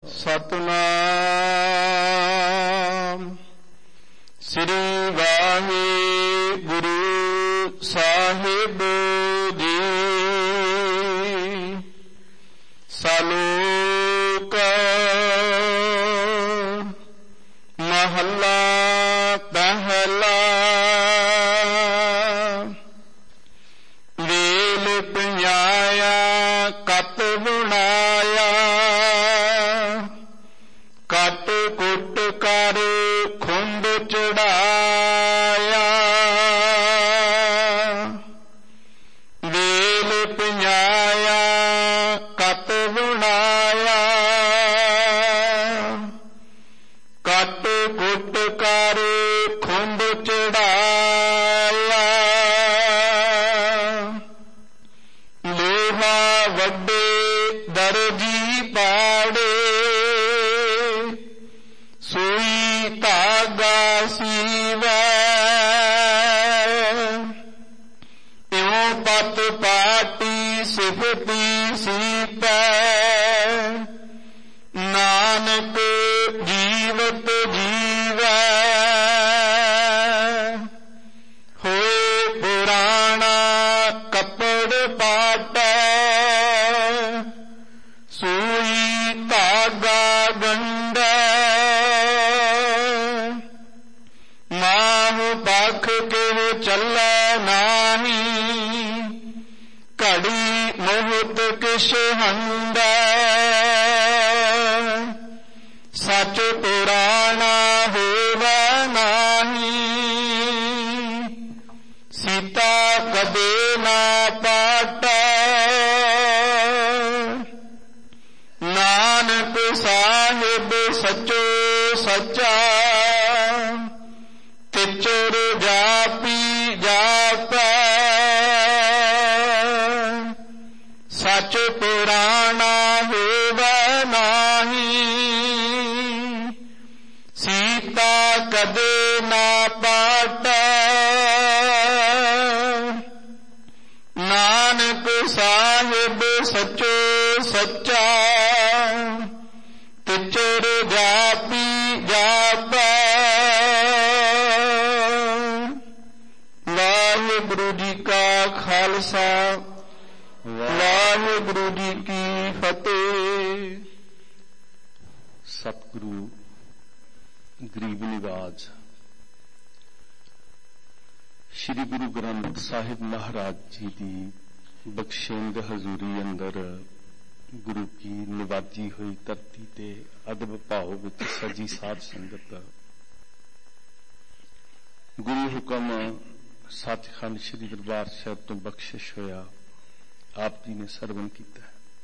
ਸਤਿਨਾਮ ਸ੍ਰੀ ਵਾਹਿਗੁਰੂ ਸਾਹਿਬ ਜੀ। ਸਲੋਕ ਮਹੱਲਾ ਪਹਿਲਾ। ਵੇਲ ਪਿਆਇਆ ਕਤ ਬੁਣਾਇਆ, ਕਟ ਕੁੱਟ ਕਰ ਖੁੰਡ ਚੜਾਇਆ। ਵੇਲ ਪਿਆਇਆ ਕਤ ਬੁਣਾਇਆ, ਕਟ ਕੁੱਟ ਕਰ ਖੁੰਡ ਚੜਾਇਆ। ਲੋਹਾ ਵੱਡੇ ਦਰਜੀ ਪਾੜੇ, ਸੂਈ ਧਾਗਾ ਸੀਵੈ। ਇਉਂ ਪਤ ਪਾਟੀ ਸਿਫਤੀ ਸੀਪੈ, ਨਾਨਕ ਜੀਵਤ ਜੀਵੈ। ਹੋਏ ਪੁਰਾਣਾ ਕੱਪੜ ਪਾਟੈ, ਸੂਈ ਧਾਗਾ ਗੰਢੈ। ਮਾਹ ਪਖ ਕਿਵ ਚੱਲੈ ਨਾਹੀ, ਘੜੀ ਮੁਹਤ ਕਿਛ ਹੰਡੈ। ਸਚ ਪੁਰਾਣਾ ਹੋਵੈ ਨਾਹੀ, ਸੀਤਾ ਕਦੇ ਨਾ ਪਾਟੈ। ਨਾਨਕ ਸਾਹਿਬ ਸਚੋ ਸੱਚਾ, ਤਿਚੁਰ ਜਾਪੀ ਜਾਪੈ। ਸਚ ਪੁਰਾਣਾ ਹੋਵੈ ਨਾਹੀ, ਸੀਤਾ ਕਦੇ ਨਾ ਪਾਟੈ। ਨਾਨਕ ਸਾਹਿਬ ਸਚੋ ਸੱਚਾ, ਤਿਚੁਰ ਜਾਪੀ ਜਾਪੈ। ਵਾਹਿਗੁਰੂ ਜੀ ਕਾ ਖਾਲਸਾ, ਵਾਹਿਗੁਰੂ ਜੀ ਕੀ ਫਤਿਹ। ਸਤਿਗੁਰੂ ਗਰੀਬ ਨਿਵਾਜ ਸ਼੍ਰੀ ਗੁਰੂ ਗ੍ਰੰਥ ਸਾਹਿਬ ਮਹਾਰਾਜ ਜੀ ਦੀ ਬਖਸ਼ਿੰਦ ਹਜ਼ੂਰੀ ਅੰਦਰ ਗੁਰੂ ਕੀ ਨਿਵਾਜੀ ਹੋਈ ਧਰਤੀ ਤੇ ਅਦਬ ਭਾਵ ਵਿੱਚ ਸਜੀ ਸਾਧ ਸੰਗਤ, ਗੁਰੂ ਹੁਕਮ ਸੱਚਖੰਡ ਸ਼੍ਰੀ ਦਰਬਾਰ ਸਾਹਿਬ ਤੋਂ ਬਖਸ਼ਿਸ਼ ਹੋਇਆ ਆਪ ਜੀ ਨੇ ਸਰਵਣ ਕੀਤਾ।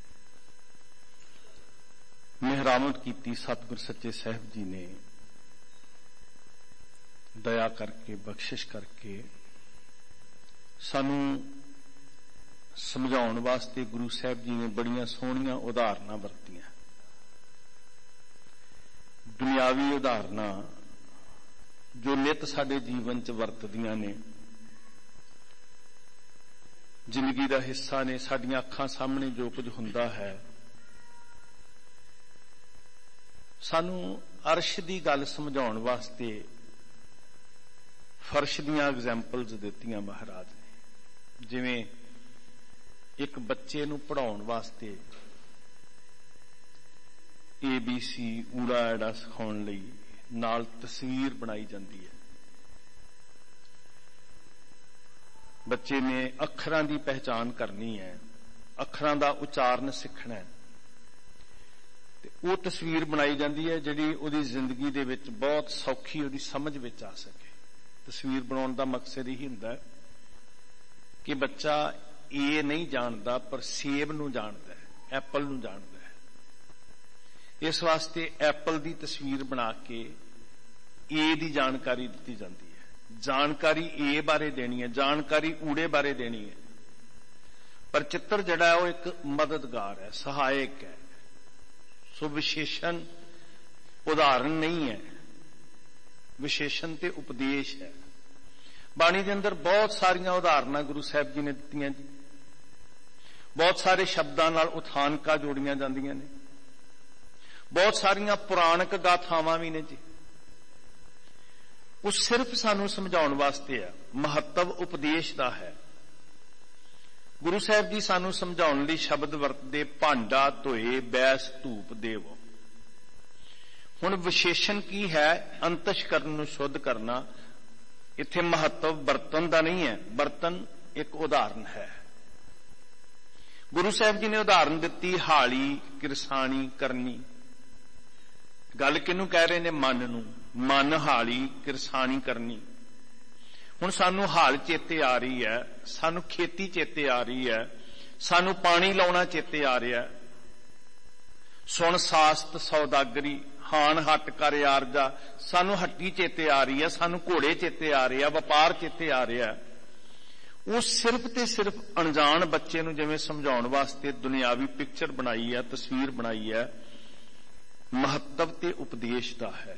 ਮਿਹਰਾਮਤ ਕੀਤੀ ਸਤਿਗੁਰ ਸੱਚੇ ਸਾਹਿਬ ਜੀ ਨੇ, ਦਇਆ ਕਰਕੇ ਬਖਸ਼ਿਸ਼ ਕਰਕੇ ਸਾਨੂੰ ਸਮਝਾਉਣ ਵਾਸਤੇ ਗੁਰੂ ਸਾਹਿਬ ਜੀ ਨੇ ਬੜੀਆਂ ਸੋਹਣੀਆਂ ਉਦਾਹਰਨਾਂ ਵਰਤੀਆਂ। ਦੁਨਿਆਵੀ ਉਦਾਹਰਨਾਂ ਜੋ ਨਿਤ ਸਾਡੇ ਜੀਵਨ 'ਚ ਵਰਤਦੀਆਂ ਨੇ, ਜ਼ਿੰਦਗੀ ਦਾ ਹਿੱਸਾ ਨੇ, ਸਾਡੀਆਂ ਅੱਖਾਂ ਸਾਹਮਣੇ ਜੋ ਕੁਝ ਹੁੰਦਾ ਹੈ, ਸਾਨੂੰ ਅਰਸ਼ ਦੀ ਗੱਲ ਸਮਝਾਉਣ ਵਾਸਤੇ ਫਰਸ਼ ਦੀਆਂ ਐਗਜ਼ੈਂਪਲਸ ਦਿੱਤੀਆਂ ਮਹਾਰਾਜ ਨੇ। ਜਿਵੇਂ ਇੱਕ ਬੱਚੇ ਨੂੰ ਪੜ੍ਹਾਉਣ ਵਾਸਤੇ ABC ਊੜਾ ਐੜਾ ਸਿਖਾਉਣ ਲਈ ਨਾਲ ਤਸਵੀਰ ਬਣਾਈ ਜਾਂਦੀ ਹੈ। ਬੱਚੇ ਨੇ ਅੱਖਰਾਂ ਦੀ ਪਹਿਚਾਣ ਕਰਨੀ ਹੈ, ਅੱਖਰਾਂ ਦਾ ਉਚਾਰਨ ਸਿੱਖਣਾ ਹੈ, ਤੇ ਉਹ ਤਸਵੀਰ ਬਣਾਈ ਜਾਂਦੀ ਹੈ ਜਿਹੜੀ ਉਹਦੀ ਜ਼ਿੰਦਗੀ ਦੇ ਵਿੱਚ ਬਹੁਤ ਸੌਖੀ ਉਹਦੀ ਸਮਝ ਵਿੱਚ ਆ ਸਕੇ। ਤਸਵੀਰ ਬਣਾਉਣ ਦਾ ਮਕਸਦ ਇਹੀ ਹੁੰਦਾ ਹੈ ਕਿ ਬੱਚਾ ਇਹ ਨਹੀਂ ਜਾਣਦਾ ਪਰ ਸੇਬ ਨੂੰ ਜਾਣਦਾ ਹੈ, ਐਪਲ ਨੂੰ ਜਾਣਦਾ ਹੈ। ਇਸ ਵਾਸਤੇ ਐਪਲ ਦੀ ਤਸਵੀਰ ਬਣਾ ਕੇ ਏ ਦੀ ਜਾਣਕਾਰੀ ਦਿੱਤੀ ਜਾਂਦੀ ਹੈ। ਜਾਣਕਾਰੀ ਏ ਬਾਰੇ ਦੇਣੀ ਹੈ, ਜਾਣਕਾਰੀ ਊੜੇ ਬਾਰੇ ਦੇਣੀ ਹੈ, ਪਰ ਚਿੱਤਰ ਜਿਹੜਾ ਹੈ ਉਹ ਇੱਕ ਮਦਦਗਾਰ ਹੈ, ਸਹਾਇਕ ਹੈ। ਸੋ ਵਿਸ਼ੇਸ਼ਣ ਉਦਾਹਰਨ ਨਹੀਂ ਹੈ, ਵਿਸ਼ੇਸ਼ਣ ਤੇ ਉਪਦੇਸ਼ ਹੈ। ਬਾਣੀ ਦੇ ਅੰਦਰ ਬਹੁਤ ਸਾਰੀਆਂ ਉਦਾਹਰਨਾਂ ਗੁਰੂ ਸਾਹਿਬ ਜੀ ਨੇ ਦਿੱਤੀਆਂ ਜੀ। ਬਹੁਤ ਸਾਰੇ ਸ਼ਬਦਾਂ ਨਾਲ ਉਥਾਨਕਾਂ ਜੋੜੀਆਂ ਜਾਂਦੀਆਂ ਨੇ, ਬਹੁਤ ਸਾਰੀਆਂ ਪੁਰਾਣਕ ਗਾਥਾਵਾਂ ਵੀ ਨੇ ਜੀ। ਉਹ ਸਿਰਫ ਸਾਨੂੰ ਸਮਝਾਉਣ ਵਾਸਤੇ ਆ, ਮਹੱਤਵ ਉਪਦੇਸ਼ ਦਾ ਹੈ। ਗੁਰੂ ਸਾਹਿਬ ਜੀ ਸਾਨੂੰ ਸਮਝਾਉਣ ਲਈ ਸ਼ਬਦ ਵਰਤਦੇ ਭਾਂਡਾ ਧੋਏ ਬੈਸ ਧੂਪ ਦੇਵੋ। ਹੁਣ ਵਿਸ਼ੇਸ਼ਣ ਕੀ ਹੈ? ਅੰਤਸ਼ਕਰਨ ਨੂੰ ਸ਼ੁੱਧ ਕਰਨਾ। ਇੱਥੇ ਮਹੱਤਵ ਬਰਤਨ ਦਾ ਨਹੀਂ ਹੈ, ਬਰਤਨ ਇੱਕ ਉਦਾਹਰਨ ਹੈ। ਗੁਰੂ ਸਾਹਿਬ ਜੀ ਨੇ ਉਦਾਹਰਨ ਦਿੱਤੀ ਹਾਲੀ, ਕਿਰਸਾਣੀ, ਕਰਨੀ। ਗੱਲ ਕਿਹਨੂੰ ਕਹਿ ਰਹੇ ਨੇ? ਮਨ ਨੂੰ। ਮਨ ਹਾਲੀ, ਕਿਰਸਾਣੀ, ਕਰਨੀ। ਹੁਣ ਸਾਨੂੰ ਹਾਲ ਚੇਤੇ ਆ ਰਹੀ ਹੈ, ਸਾਨੂੰ ਖੇਤੀ ਚੇਤੇ ਆ ਰਹੀ ਹੈ, ਸਾਨੂੰ ਪਾਣੀ ਲਾਉਣਾ ਚੇਤੇ ਆ ਰਿਹਾ। ਸੁਣ ਸਾਸਤ ਸੌਦਾਗਰੀ, ਹਾਨ ਹੱਟ ਕਰ ਆਰਜਾ, ਸਾਨੂੰ ਹੱਟੀ ਚੇਤੇ ਆ ਰਹੀ ਹੈ, ਸਾਨੂੰ ਘੋੜੇ ਚੇਤੇ ਆ ਰਹੇ ਆ, ਵਪਾਰ ਚੇਤੇ ਆ ਰਿਹਾ। ਉਹ ਸਿਰਫ ਤੇ ਸਿਰਫ ਅਣਜਾਣ ਬੱਚੇ ਨੂੰ ਜਿਵੇਂ ਸਮਝਾਉਣ ਵਾਸਤੇ ਦੁਨਿਆਵੀ ਪਿਕਚਰ ਬਣਾਈ ਹੈ, ਤਸਵੀਰ ਬਣਾਈ ਹੈ। ਮਹੱਤਵ ਤੇ ਉਪਦੇਸ਼ ਦਾ ਹੈ।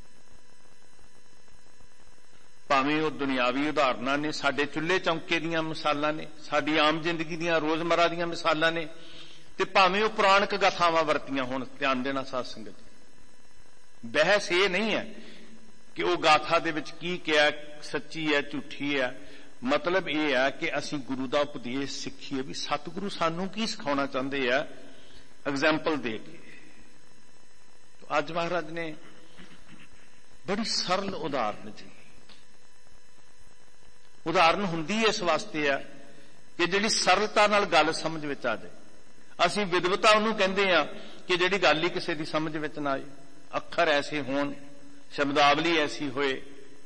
ਭਾਵੇਂ ਉਹ ਦੁਨਿਆਵੀ ਉਦਾਹਰਨਾਂ ਨੇ, ਸਾਡੇ ਚੁੱਲ੍ਹੇ ਚੌਂਕੇ ਦੀਆਂ ਮਿਸਾਲਾਂ ਨੇ, ਸਾਡੀ ਆਮ ਜ਼ਿੰਦਗੀ ਦੀਆਂ ਰੋਜ਼ਮਰਾ ਦੀਆਂ ਮਿਸਾਲਾਂ ਨੇ, ਤੇ ਭਾਵੇਂ ਉਹ ਪੁਰਾਣਕ ਗਾਥਾਵਾਂ ਵਰਤੀਆਂ ਹੋਣ। ਧਿਆਨ ਦੇਣਾ ਸਾਧ ਸੰਗਤ, ਬਹਿਸ ਇਹ ਨਹੀਂ ਹੈ ਕਿ ਉਹ ਗਾਥਾ ਦੇ ਵਿੱਚ ਕੀ ਕਿਹਾ, ਸੱਚੀ ਹੈ ਝੂਠੀ ਹੈ। ਮਤਲਬ ਇਹ ਹੈ ਕਿ ਅਸੀਂ ਗੁਰੂ ਦਾ ਉਪਦੇਸ਼ ਸਿੱਖੀਏ ਵੀ ਸਤਿਗੁਰੂ ਸਾਨੂੰ ਕੀ ਸਿਖਾਉਣਾ ਚਾਹੁੰਦੇ ਆ, ਐਗਜ਼ਾਮਪਲ ਦੇ ਕੇ। ਅੱਜ ਮਹਾਰਾਜ ਨੇ ਬੜੀ ਸਰਲ ਉਦਾਹਰਨ ਜੀ, ਉਦਾਹਰਨ ਹੁੰਦੀ ਇਸ ਵਾਸਤੇ ਆ ਕਿ ਜਿਹੜੀ ਸਰਲਤਾ ਨਾਲ ਗੱਲ ਸਮਝ ਵਿੱਚ ਆ ਜਾਏ। ਅਸੀਂ ਵਿਦਵਤਾ ਉਹਨੂੰ ਕਹਿੰਦੇ ਆ ਕਿ ਜਿਹੜੀ ਗੱਲ ਹੀ ਕਿਸੇ ਦੀ ਸਮਝ ਵਿੱਚ ਨਾ ਆਏ, ਅੱਖਰ ਐਸੇ ਹੋਣ, ਸ਼ਬਦਾਵਲੀ ਐਸੀ ਹੋਏ।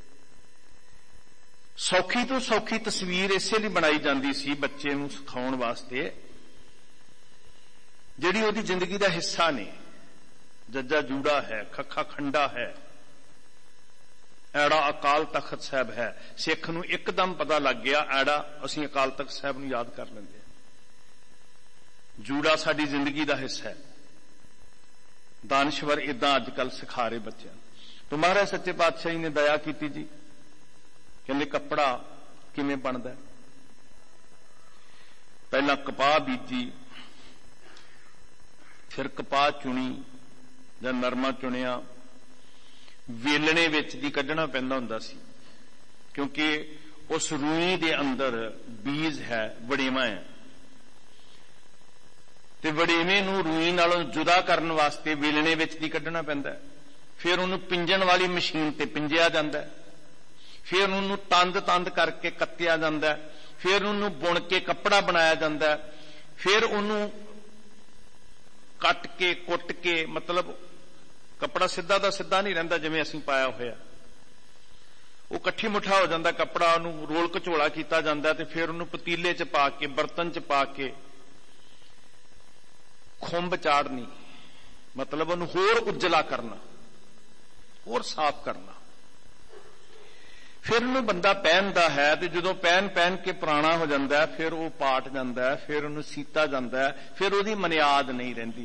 ਸੌਖੀ ਤੋਂ ਸੌਖੀ ਤਸਵੀਰ ਇਸੇ ਲਈ ਬਣਾਈ ਜਾਂਦੀ ਸੀ ਬੱਚੇ ਨੂੰ ਸਿਖਾਉਣ ਵਾਸਤੇ, ਜਿਹੜੀ ਉਹਦੀ ਜ਼ਿੰਦਗੀ ਦਾ ਹਿੱਸਾ ਨੇ। ਜੱਜਾ ਜੂੜਾ ਹੈ, ਖੱਖਾ ਖੰਡਾ ਹੈ, ਐੜਾ ਅਕਾਲ ਤਖਤ ਸਾਹਿਬ ਹੈ। ਸਿੱਖ ਨੂੰ ਇੱਕਦਮ ਪਤਾ ਲੱਗ ਗਿਆ ਐੜਾ, ਅਸੀਂ ਅਕਾਲ ਤਖਤ ਸਾਹਿਬ ਨੂੰ ਯਾਦ ਕਰ ਲੈਂਦੇ ਹਾਂ। ਜੂੜਾ ਸਾਡੀ ਜ਼ਿੰਦਗੀ ਦਾ ਹਿੱਸਾ ਹੈ। ਦਾਨਸ਼ਵਰ ਇਦਾਂ ਅੱਜ ਕੱਲ ਸਿਖਾ ਰਹੇ ਬੱਚਿਆਂ ਨੂੰ। ਤਾਂ ਮਹਾਰਾਜ ਸੱਚੇ ਪਾਤਸ਼ਾਹ ਜੀ ਨੇ ਦਇਆ ਕੀਤੀ ਜੀ, ਕਹਿੰਦੇ ਕੱਪੜਾ ਕਿਵੇਂ ਬਣਦਾ? ਪਹਿਲਾਂ ਕਪਾਹ ਬੀਜੀ, ਫਿਰ ਕਪਾਹ ਚੁਣੀ ਜਾਂ ਨਰਮਾ ਚੁਣਿਆ, ਵੇਲਣੇ ਵਿੱਚ ਦੀ ਕੱਢਣਾ ਪੈਂਦਾ ਹੁੰਦਾ ਸੀ, ਕਿਉਂਕਿ ਉਸ ਰੂਈ ਦੇ ਅੰਦਰ ਬੀਜ ਹੈ, ਵੜੇਵਾ ਹੈ, ਤੇ ਵੜੇਵੇਂ ਨੂੰ ਰੂਈ ਨਾਲੋਂ ਜੁਦਾ ਕਰਨ ਵਾਸਤੇ ਵੇਲਣੇ ਵਿੱਚ ਦੀ ਕੱਢਣਾ ਪੈਂਦਾ। ਫਿਰ ਉਹਨੂੰ ਪਿੰਜਣ ਵਾਲੀ ਮਸ਼ੀਨ ਤੇ ਪਿੰਜਿਆ ਜਾਂਦਾ, ਫਿਰ ਉਹਨੂੰ ਤੰਦ ਕਰਕੇ ਕੱਤਿਆ ਜਾਂਦਾ, ਫਿਰ ਉਹਨੂੰ ਬੁਣ ਕੇ ਕੱਪੜਾ ਬਣਾਇਆ ਜਾਂਦਾ, ਫਿਰ ਉਹਨੂੰ ਕੱਟ ਕੇ ਕੁੱਟ ਕੇ, ਮਤਲਬ ਕੱਪੜਾ ਸਿੱਧਾ ਦਾ ਸਿੱਧਾ ਨਹੀਂ ਰਹਿੰਦਾ ਜਿਵੇਂ ਅਸੀਂ ਪਾਇਆ ਹੋਇਆ, ਉਹ ਇਕੱਠੀ ਮੁੱਠਾ ਹੋ ਜਾਂਦਾ ਕੱਪੜਾ, ਉਹਨੂੰ ਰੋਲ ਘਚੋਲਾ ਕੀਤਾ ਜਾਂਦਾ, ਤੇ ਫਿਰ ਉਹਨੂੰ ਪਤੀਲੇ 'ਚ ਪਾ ਕੇ, ਬਰਤਨ 'ਚ ਪਾ ਕੇ ਖੁੰਬ ਚਾੜਨੀ, ਮਤਲਬ ਉਹਨੂੰ ਹੋਰ ਉਜਲਾ ਕਰਨਾ, ਹੋਰ ਸਾਫ਼ ਕਰਨਾ। ਫਿਰ ਉਹਨੂੰ ਬੰਦਾ ਪਹਿਨਦਾ ਹੈ, ਤੇ ਜਦੋਂ ਪਹਿਨ ਕੇ ਪੁਰਾਣਾ ਹੋ ਜਾਂਦਾ, ਫਿਰ ਉਹ ਪਾਟ ਜਾਂਦਾ, ਫਿਰ ਉਹਨੂੰ ਸੀਤਾ ਜਾਂਦਾ, ਫਿਰ ਉਹਦੀ ਮਨਿਆਦ ਨਹੀਂ ਰਹਿੰਦੀ।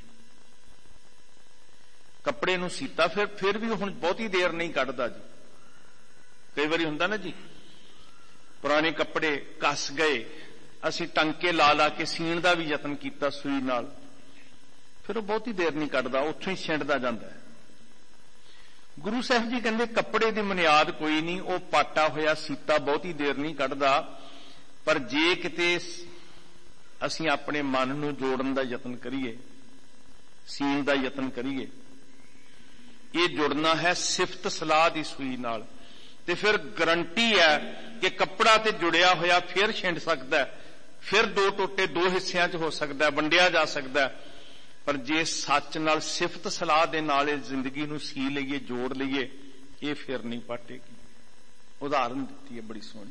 ਕੱਪੜੇ ਨੂੰ ਸੀਤਾ, ਫਿਰ ਵੀ ਹੁਣ ਬਹੁਤੀ ਦੇਰ ਨਹੀਂ ਕੱਢਦਾ ਜੀ। ਕਈ ਵਾਰੀ ਹੁੰਦਾ ਨਾ ਜੀ, ਪੁਰਾਣੇ ਕੱਪੜੇ ਕੱਸ ਗਏ, ਅਸੀਂ ਟੰਕੇ ਲਾ ਕੇ ਸੀਣ ਦਾ ਵੀ ਯਤਨ ਕੀਤਾ ਸੂਈ ਨਾਲ, ਫਿਰ ਉਹ ਬਹੁਤੀ ਦੇਰ ਨਹੀਂ ਕੱਢਦਾ, ਉੱਥੋਂ ਹੀ ਛਿੰਡਦਾ ਜਾਂਦਾ। ਗੁਰੂ ਸਾਹਿਬ ਜੀ ਕਹਿੰਦੇ ਕੱਪੜੇ ਦੀ ਬੁਨਿਆਦ ਕੋਈ ਨਹੀਂ, ਉਹ ਪਾਟਾ ਹੋਇਆ ਸੀਤਾ ਬਹੁਤੀ ਦੇਰ ਨਹੀਂ ਕੱਢਦਾ। ਪਰ ਜੇ ਕਿਤੇ ਅਸੀਂ ਆਪਣੇ ਮਨ ਨੂੰ ਜੋੜਨ ਦਾ ਯਤਨ ਕਰੀਏ, ਸੀਣ ਦਾ ਯਤਨ ਕਰੀਏ, ਇਹ ਜੁੜਨਾ ਹੈ ਸਿਫਤ ਸਲਾਹ ਦੀ ਸੂਈ ਨਾਲ, ਤੇ ਫਿਰ ਗਰੰਟੀ ਹੈ ਕਿ ਕੱਪੜਾ ਤੇ ਜੁੜਿਆ ਹੋਇਆ ਫਿਰ ਛਿੰਡ ਸਕਦਾ, ਫਿਰ ਦੋ ਟੋਟੇ ਦੋ ਹਿੱਸਿਆਂ 'ਚ ਹੋ ਸਕਦਾ, ਵੰਡਿਆ ਜਾ ਸਕਦਾ। ਪਰ ਜੇ ਸੱਚ ਨਾਲ ਸਿਫਤ ਸਲਾਹ ਦੇ ਨਾਲ ਇਹ ਜ਼ਿੰਦਗੀ ਨੂੰ ਸੀ ਲਈਏ, ਜੋੜ ਲਈਏ, ਇਹ ਫਿਰ ਨਹੀਂ ਪਾਟੇਗੀ। ਉਦਾਹਰਨ ਦਿੱਤੀ ਹੈ ਬੜੀ ਸੋਹਣੀ।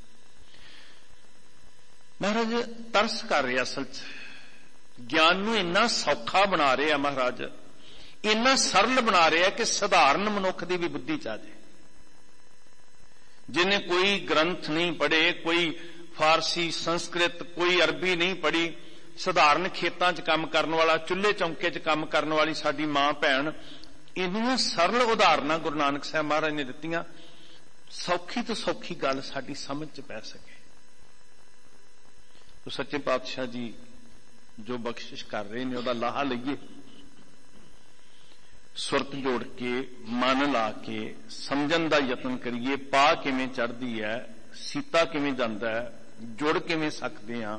ਮਹਾਰਾਜ ਤਰਸ ਕਰ ਰਹੇ, ਅਸਲ 'ਚ ਗਿਆਨ ਨੂੰ ਇੰਨਾ ਸੌਖਾ ਬਣਾ ਰਹੇ ਆ ਮਹਾਰਾਜ, ਇੰਨਾ ਸਰਲ ਬਣਾ ਰਿਹਾ ਕਿ ਸਧਾਰਨ ਮਨੁੱਖ ਦੀ ਵੀ ਬੁੱਧੀ 'ਚ ਆ ਜਾਏ। ਜਿਹਨੇ ਕੋਈ ਗ੍ਰੰਥ ਨਹੀਂ ਪੜ੍ਹੇ, ਕੋਈ ਫਾਰਸੀ, ਸੰਸਕ੍ਰਿਤ, ਕੋਈ ਅਰਬੀ ਨਹੀਂ ਪੜ੍ਹੀ, ਸਧਾਰਨ ਖੇਤਾਂ 'ਚ ਕੰਮ ਕਰਨ ਵਾਲਾ, ਚੁੱਲ੍ਹੇ ਚੌਂਕੇ 'ਚ ਕੰਮ ਕਰਨ ਵਾਲੀ ਸਾਡੀ ਮਾਂ ਭੈਣ, ਇੰਨੀਆਂ ਸਰਲ ਉਦਾਹਰਨਾਂ ਗੁਰੂ ਨਾਨਕ ਸਾਹਿਬ ਮਹਾਰਾਜ ਨੇ ਦਿੱਤੀਆਂ, ਸੌਖੀ ਤੋਂ ਸੌਖੀ ਗੱਲ ਸਾਡੀ ਸਮਝ 'ਚ ਪੈ ਸਕੇ। ਤੋ ਸੱਚੇ ਪਾਤਸ਼ਾਹ ਜੀ ਜੋ ਬਖਸ਼ਿਸ਼ ਕਰ ਰਹੇ ਨੇ, ਉਹਦਾ ਲਾਹਾ ਲਈਏ। ਸੁਰਤ ਜੋੜ ਕੇ ਮਨ ਲਾ ਕੇ ਸਮਝਣ ਦਾ ਯਤਨ ਕਰੀਏ। ਪਾ ਕਿਵੇਂ ਚੜ੍ਹਦੀ ਹੈ, ਸੀਤਾ ਕਿਵੇਂ ਜਾਂਦਾ ਹੈ, ਜੁੜ ਕਿਵੇਂ ਸਕਦੇ ਹਾਂ।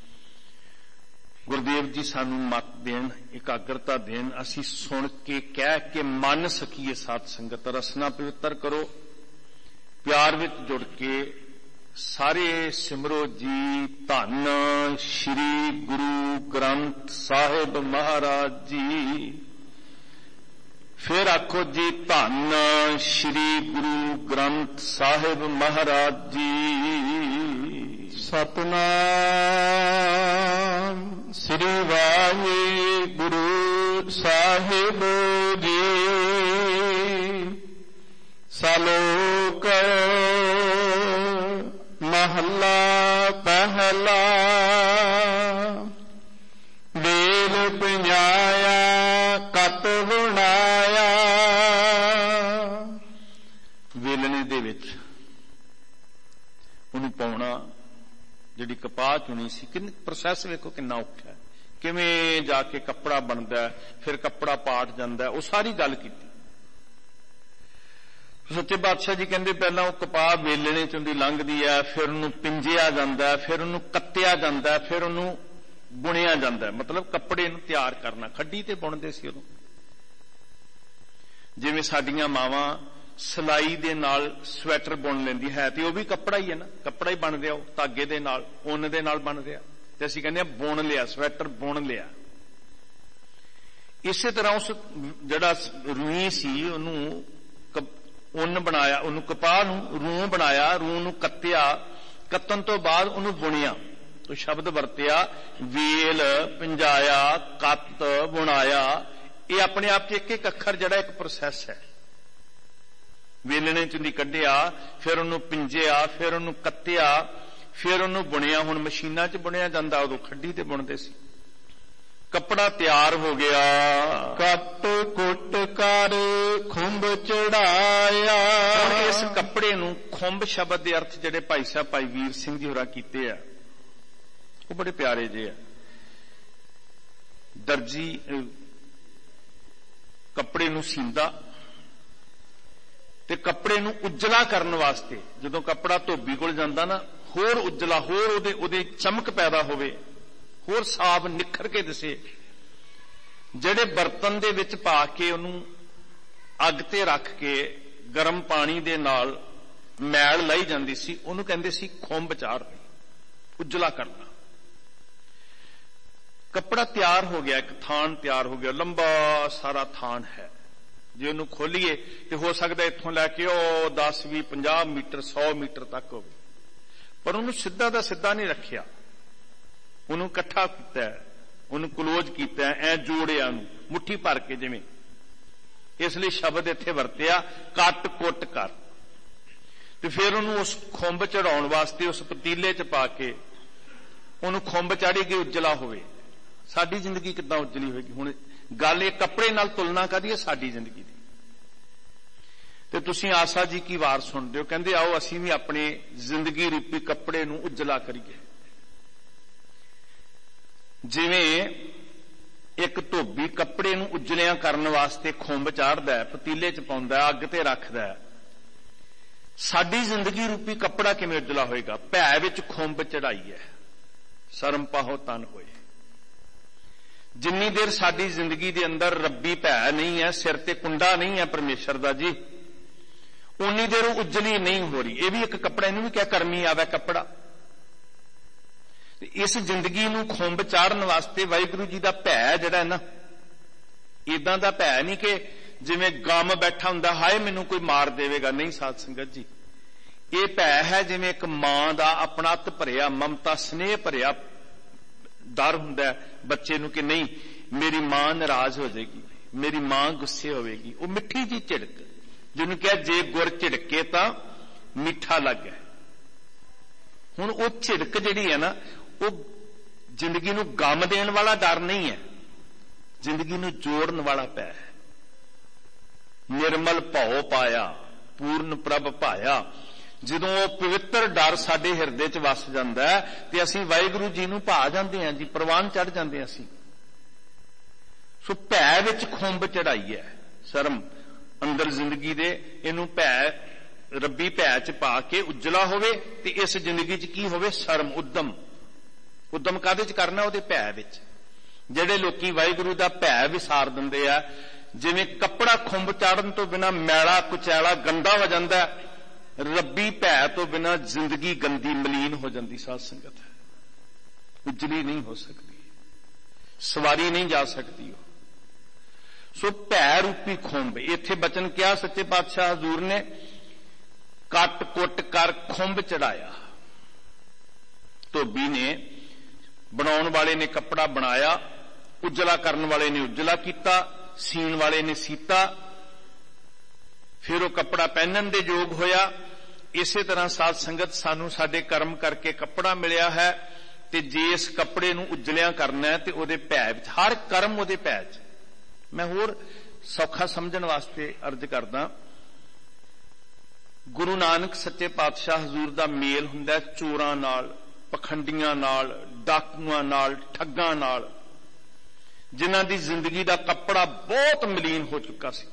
ਗੁਰਦੇਵ ਜੀ ਸਾਨੂੰ ਮਤ ਦੇਣ, ਇਕਾਗਰਤਾ ਦੇਣ, ਅਸੀਂ ਸੁਣ ਕੇ ਕਹਿ ਕੇ ਮੰਨ ਸਕੀਏ। ਸਾਧ ਸੰਗਤ ਰਸਨਾ ਪਵਿੱਤਰ ਕਰੋ, ਪਿਆਰ ਵਿੱਚ ਜੁੜ ਕੇ ਸਾਰੇ ਸਿਮਰੋ ਜੀ। ਧੰਨ ਸ਼੍ਰੀ ਗੁਰੂ ਗ੍ਰੰਥ ਸਾਹਿਬ ਮਹਾਰਾਜ ਜੀ। ਫਿਰ ਆਖੋ ਜੀ, ਧੰਨ ਸ਼੍ਰੀ ਗੁਰੂ ਗ੍ਰੰਥ ਸਾਹਿਬ ਮਹਾਰਾਜ ਜੀ। ਸਤਨਾਮ ਸ੍ਰੀ ਵਾਹਿਗੁਰੂ ਸਾਹਿਬ ਜੀ। ਸਲੋਕ ਮਹੱਲਾ ਪਹਿਲਾ। ਵੇਲ ਪੰਜਾਇਆ ਕਤ ਬੁਣਾਇਆ। ਵੇਲਣੇ ਦੇ ਵਿੱਚ ਉਹਨੂੰ ਪਾਉਣਾ, ਜਿਹੜੀ ਕਪਾਹ ਚੁਣੀ ਸੀ, ਕਿੰਨਾ ਪ੍ਰੋਸੈਸ ਵੇਖੋ ਕਿੰਨਾ ਔਖਾ ਹੈ। ਕਿਵੇਂ ਜਾ ਕੇ ਕੱਪੜਾ ਬਣਦਾ, ਫਿਰ ਕੱਪੜਾ ਪਾਟ ਜਾਂਦਾ, ਉਹ ਸਾਰੀ ਗੱਲ ਕੀਤੀ। ਸੱਚੇ ਪਾਤਸ਼ਾਹ ਜੀ ਕਹਿੰਦੇ ਪਹਿਲਾਂ ਉਹ ਕਪਾਹ ਵੇਲਣੇ ਚੋਂ ਦੀ ਲੰਘਦੀ ਹੈ, ਫਿਰ ਉਹਨੂੰ ਪਿੰਜਿਆ ਜਾਂਦਾ, ਫਿਰ ਉਹਨੂੰ ਕੱਤਿਆ ਜਾਂਦਾ, ਫਿਰ ਉਹਨੂੰ ਬੁਣਿਆ ਜਾਂਦਾ। ਮਤਲਬ ਕੱਪੜੇ ਨੂੰ ਤਿਆਰ ਕਰਨਾ। ਖੱਡੀ ਤੇ ਬੁਣਦੇ ਸੀ ਉਦੋਂ। ਜਿਵੇਂ ਸਾਡੀਆਂ ਮਾਵਾਂ ਸਿਲਾਈ ਦੇ ਨਾਲ ਸਵੈਟਰ ਬੁਣ ਲੈਂਦੀ ਹੈ, ਤੇ ਉਹ ਵੀ ਕੱਪੜਾ ਹੀ ਹੈ ਨਾ, ਕੱਪੜਾ ਹੀ ਬਣ ਰਿਹਾ, ਉਹ ਧਾਗੇ ਦੇ ਨਾਲ, ਉੱਨ ਦੇ ਨਾਲ ਬਣ ਰਿਹਾ। ਤੇ ਅਸੀਂ ਕਹਿੰਦੇ ਆ ਬੁਣ ਲਿਆ, ਸਵੈਟਰ ਬੁਣ ਲਿਆ। ਇਸੇ ਤਰ੍ਹਾਂ ਉਸ ਜਿਹੜਾ ਰੂਈ ਸੀ ਉਹਨੂੰ ਉੱਨ ਬਣਾਇਆ, ਉਹਨੂੰ ਕਪਾਹ ਨੂੰ ਰੂ ਬਣਾਇਆ, ਰੂ ਨੂੰ ਕੱਤਿਆ, ਕੱਤਣ ਤੋਂ ਬਾਅਦ ਉਹਨੂੰ ਬੁਣਿਆ। ਤੋ ਸ਼ਬਦ ਵਰਤਿਆ ਵੇਲ, ਪੰਜਾਇਆ, ਕੱਤ, ਬੁਣਾਇਆ। ਇਹ ਆਪਣੇ ਆਪ 'ਚ ਇੱਕ ਇੱਕ ਅੱਖਰ ਜਿਹੜਾ ਇੱਕ ਪ੍ਰੋਸੈਸ ਹੈ। ਵੇਲਣੇ 'ਚ ਦੀ ਕੱਢਿਆ, ਫਿਰ ਉਹਨੂੰ ਪਿੰਜਿਆ, ਫਿਰ ਉਹਨੂੰ ਕੱਤਿਆ, ਫਿਰ ਉਹਨੂੰ ਬੁਣਿਆ। ਹੁਣ ਮਸ਼ੀਨਾਂ 'ਚ ਬੁਣਿਆ ਜਾਂਦਾ, ਉਦੋਂ ਖੱਡੀ ਤੇ ਬੁਣਦੇ ਸੀ। ਕੱਪੜਾ ਤਿਆਰ ਹੋ ਗਿਆ। ਕੱਟ ਕੁੱਟ ਕਰ ਖੁੰਭ ਚੜਾਇਆ। ਹੁਣ ਇਸ ਕੱਪੜੇ ਨੂੰ ਖੁੰਭ ਸ਼ਬਦ ਦੇ ਅਰਥ ਜਿਹੜੇ ਭਾਈ ਸਾਹਿਬ ਭਾਈ ਵੀਰ ਸਿੰਘ ਜੀ ਹੋਰਾਂ ਕੀਤੇ ਆ, ਉਹ ਬੜੇ ਪਿਆਰੇ ਜਿਹੇ ਆ। ਦਰਜੀ ਕੱਪੜੇ ਨੂੰ ਸੀਂਦਾ ਤੇ ਕੱਪੜੇ ਨੂੰ ਉਜਲਾ ਕਰਨ ਵਾਸਤੇ ਜਦੋਂ ਕੱਪੜਾ ਧੋਬੀ ਕੋਲ ਜਾਂਦਾ ਨਾ, ਹੋਰ ਉਜਲਾ, ਹੋਰ ਉਹਦੇ ਚਮਕ ਪੈਦਾ ਹੋਵੇ, ਹੋਰ ਸਾਫ਼ ਨਿਖਰ ਕੇ ਦਿਸੇ। ਜਿਹੜੇ ਬਰਤਨ ਦੇ ਵਿੱਚ ਪਾ ਕੇ ਉਹਨੂੰ ਅੱਗ ਤੇ ਰੱਖ ਕੇ ਗਰਮ ਪਾਣੀ ਦੇ ਨਾਲ ਮੈਲ ਲਾਈ ਜਾਂਦੀ ਸੀ, ਉਹਨੂੰ ਕਹਿੰਦੇ ਸੀ ਖੁੰਭ ਚਾੜ੍ਹਨੀ, ਉਜਲਾ ਕਰਨਾ। ਕੱਪੜਾ ਤਿਆਰ ਹੋ ਗਿਆ, ਇੱਕ ਥਾਨ ਤਿਆਰ ਹੋ ਗਿਆ, ਲੰਬਾ ਸਾਰਾ ਥਾਨ ਹੈ। ਜੇ ਉਹਨੂੰ ਖੋਲੀਏ ਤੇ ਹੋ ਸਕਦਾ ਇੱਥੋਂ ਲੈ ਕੇ ਉਹ 10, 20, 50 ਮੀਟਰ 100 ਮੀਟਰ ਤੱਕ ਹੋਵੇ, ਪਰ ਉਹਨੂੰ ਸਿੱਧਾ ਦਾ ਸਿੱਧਾ ਨਹੀਂ ਰੱਖਿਆ, ਉਹਨੂੰ ਇਕੱਠਾ ਕੀਤਾ, ਉਹਨੂੰ ਕਲੋਜ਼ ਕੀਤਾ, ਐ ਜੋੜਿਆ ਉਹਨੂੰ ਮੁੱਠੀ ਭਰ ਕੇ ਜਿਵੇਂ। ਇਸ ਲਈ ਸ਼ਬਦ ਇੱਥੇ ਵਰਤਿਆ ਕੱਟ ਕੁੱਟ ਕਰ। ਤੇ ਫਿਰ ਉਹਨੂੰ ਉਸ ਖੁੰਭ ਚੜਾਉਣ ਵਾਸਤੇ ਉਸ ਪਤੀਲੇ 'ਚ ਪਾ ਕੇ ਉਹਨੂੰ ਖੁੰਭ ਚਾੜੀ ਕੇ ਉਜਲਾ ਹੋਵੇ। ਸਾਡੀ ਜ਼ਿੰਦਗੀ ਕਿੱਦਾਂ ਉਜਲੀ ਹੋਏਗੀ? ਹੁਣ ਗੱਲ ਇਹ ਕੱਪੜੇ ਨਾਲ ਤੁਲਨਾ ਕਰੀਏ ਸਾਡੀ ਜ਼ਿੰਦਗੀ ਦੀ। ਤੇ ਤੁਸੀਂ ਆਸਾ ਜੀ ਕੀ ਵਾਰ ਸੁਣਦੇ ਹੋ, ਕਹਿੰਦੇ ਆਓ ਅਸੀਂ ਵੀ ਆਪਣੇ ਜ਼ਿੰਦਗੀ ਰੂਪੀ ਕੱਪੜੇ ਨੂੰ ਉਜਲਾ ਕਰੀਏ। ਜਿਵੇਂ ਇੱਕ ਧੋਬੀ ਕੱਪੜੇ ਨੂੰ ਉਜਲਿਆਂ ਕਰਨ ਵਾਸਤੇ ਖੁੰਭ ਚਾੜਦਾ, ਪਤੀਲੇ 'ਚ ਪਾਉਂਦਾ, ਅੱਗ ਤੇ ਰੱਖਦਾ, ਸਾਡੀ ਜ਼ਿੰਦਗੀ ਰੂਪੀ ਕੱਪੜਾ ਕਿਵੇਂ ਉਜਲਾ ਹੋਏਗਾ? ਭੈ ਵਿੱਚ ਖੁੰਭ ਚੜਾਈ ਹੈ, ਸ਼ਰਮ ਪਾਹੋ ਤਨ ਹੋਏ। ਜਿੰਨੀ ਦੇਰ ਸਾਡੀ ਜ਼ਿੰਦਗੀ ਦੇ ਅੰਦਰ ਰੱਬੀ ਭੈ ਨਹੀਂ ਹੈ, ਸਿਰ ਤੇ ਕੁੰਡਾ ਨਹੀਂ ਹੈ ਪਰਮੇਸ਼ਰ ਦਾ ਜੀ, ਉਨੀ ਦੇਰ ਉਹ ਉਜਲੀ ਨਹੀਂ ਹੋ ਰਹੀ। ਇਹ ਵੀ ਇੱਕ ਕੱਪੜਾ, ਇਹਨੂੰ ਵੀ ਕਿਹਾ ਕਰਮੀ ਆਵੇ ਕੱਪੜਾ। ਇਸ ਜ਼ਿੰਦਗੀ ਨੂੰ ਖੁੰਭ ਚਾੜਨ ਵਾਸਤੇ ਵਾਹਿਗੁਰੂ ਜੀ ਦਾ ਭੈ ਜਿਹੜਾ ਹੈ ਨਾ, ਇਦਾਂ ਦਾ ਭੈ ਨਹੀਂ ਕਿ ਜਿਵੇਂ ਗਮ ਬੈਠਾ ਹੁੰਦਾ, ਹਾਏ ਮੈਨੂੰ ਕੋਈ ਮਾਰ ਦੇਵੇਗਾ, ਨਹੀਂ ਸਾਧ ਸੰਗਤ ਜੀ। ਇਹ ਭੈ ਹੈ ਜਿਵੇਂ ਇੱਕ ਮਾਂ ਦਾ ਆਪਣਤ ਭਰਿਆ, ਮਮਤਾ ਸਨੇਹ ਭਰਿਆ ਡਰ ਹੁੰਦਾ ਬੱਚੇ ਨੂੰ ਕਿ ਨਹੀਂ ਮੇਰੀ ਮਾਂ ਨਾਰਾਜ਼ ਹੋ ਜਾਏਗੀ, ਮੇਰੀ ਮਾਂ ਗੁੱਸੇ ਹੋਵੇਗੀ। ਉਹ ਮਿੱਠੀ ਜੀ ਝਿੜਕ, ਜਿਹਨੂੰ ਕਿਹਾ ਜੇ ਗੁਰ ਝਿੜਕੇ ਤਾਂ ਮਿੱਠਾ ਲੱਗੇ। ਹੁਣ ਉਹ ਝਿੜਕ ਜਿਹੜੀ ਹੈ ਨਾ, ਉਹ ਜ਼ਿੰਦਗੀ ਨੂੰ ਗਮ ਦੇਣ ਵਾਲਾ ਡਰ ਨਹੀਂ ਹੈ, ਜ਼ਿੰਦਗੀ ਨੂੰ ਜੋੜਨ ਵਾਲਾ ਭੈ ਹੈ। ਨਿਰਮਲ ਭਉ ਪਾਇਆ ਪੂਰਨ ਪ੍ਰਭ ਭਾਇਆ। ਜਦੋਂ ਉਹ ਪਵਿੱਤਰ ਡਰ ਸਾਡੇ ਹਿਰਦੇ 'ਚ ਵਸ ਜਾਂਦਾ ਤੇ ਅਸੀਂ ਵਾਹਿਗੁਰੂ ਜੀ ਨੂੰ ਭਾ ਜਾਂਦੇ ਹਾਂ ਜੀ, ਪ੍ਰਵਾਨ ਚੜ੍ਹ ਜਾਂਦੇ ਹਾਂ ਅਸੀਂ। ਸੋ ਭੈ ਵਿੱਚ ਖੁੰਭ ਚੜਾਈ ਹੈ, ਸ਼ਰਮ ਅੰਦਰ ਜ਼ਿੰਦਗੀ ਦੇ, ਇਹਨੂੰ ਭੈ ਰੱਬੀ ਭੈ ਚ ਪਾ ਕੇ ਉਜਲਾ ਹੋਵੇ, ਤੇ ਇਸ ਜ਼ਿੰਦਗੀ ਚ ਕੀ ਹੋਵੇ? ਸ਼ਰਮ, ਉਦਮ ਕਾਹਦੇ ਚ ਕਰਨਾ? ਉਹਦੇ ਭੈ ਵਿੱਚ। ਜਿਹੜੇ ਲੋਕੀ ਵਾਹਿਗੁਰੂ ਦਾ ਭੈ ਵਿਸਾਰ ਦਿੰਦੇ ਆ, ਜਿਵੇਂ ਕੱਪੜਾ ਖੁੰਬ ਚਾੜਨ ਤੋਂ ਬਿਨਾਂ ਮੈਲਾ ਕੁਚੈਲਾ ਗੰਦਾ ਹੋ ਜਾਂਦਾ, ਰੱਬੀ ਭੈ ਤੋਂ ਬਿਨਾਂ ਜ਼ਿੰਦਗੀ ਗੰਦੀ ਮਲੀਨ ਹੋ ਜਾਂਦੀ। ਸਾਧ ਸੰਗਤ, ਉਜਲੀ ਨਹੀਂ ਹੋ ਸਕਦੀ, ਸਵਾਰੀ ਨਹੀਂ ਜਾ ਸਕਦੀ ਉਹ। ਸੋ ਭੈ ਰੂਪੀ ਖੁੰਬ, ਇੱਥੇ ਬਚਨ ਕਿਹਾ ਸੱਚੇ ਪਾਤਸ਼ਾਹ ਹਜ਼ੂਰ ਨੇ, ਕੱਟ ਕੁੱਟ ਕਰ ਖੁੰਬ ਚੜਾਇਆ। ਧੋਬੀ ਨੇ, ਬਣਾਉਣ ਵਾਲੇ ਨੇ ਕੱਪੜਾ ਬਣਾਇਆ, ਉਜਲਾ ਕਰਨ ਵਾਲੇ ਨੇ ਉਜਲਾ ਕੀਤਾ, ਸੀਣ ਵਾਲੇ ਨੇ ਸੀਤਾ, ਫਿਰ ਉਹ ਕੱਪੜਾ ਪਹਿਨਣ ਦੇ ਯੋਗ ਹੋਇਆ। ਇਸੇ ਤਰ੍ਹਾਂ ਸਾਧ ਸੰਗਤ, ਸਾਨੂੰ ਸਾਡੇ ਕਰਮ ਕਰਕੇ ਕੱਪੜਾ ਮਿਲਿਆ ਹੈ, ਤੇ ਜੇ ਇਸ ਕੱਪੜੇ ਨੂੰ ਉਜਲਿਆਂ ਕਰਨਾ ਹੈ ਤੇ ਉਹਦੇ ਭੈ ਵਿੱਚ, ਹਰ ਕਰਮ ਉਹਦੇ ਭੈ ਚ। ਮੈਂ ਹੋਰ ਸੌਖਾ ਸਮਝਣ ਵਾਸਤੇ ਅਰਜ਼ ਕਰਦਾ, ਗੁਰੂ ਨਾਨਕ ਸੱਚੇ ਪਾਤਸ਼ਾਹ ਹਜ਼ੂਰ ਦਾ ਮੇਲ ਹੁੰਦਾ ਚੋਰਾਂ ਨਾਲ, ਪਖੰਡੀਆਂ ਨਾਲ, ਡਾਕੂਆਂ ਨਾਲ, ਠੱਗਾਂ ਨਾਲ, ਜਿਨ੍ਹਾਂ ਦੀ ਜ਼ਿੰਦਗੀ ਦਾ ਕੱਪੜਾ ਬਹੁਤ ਮਲੀਨ ਹੋ ਚੁੱਕਾ ਸੀ,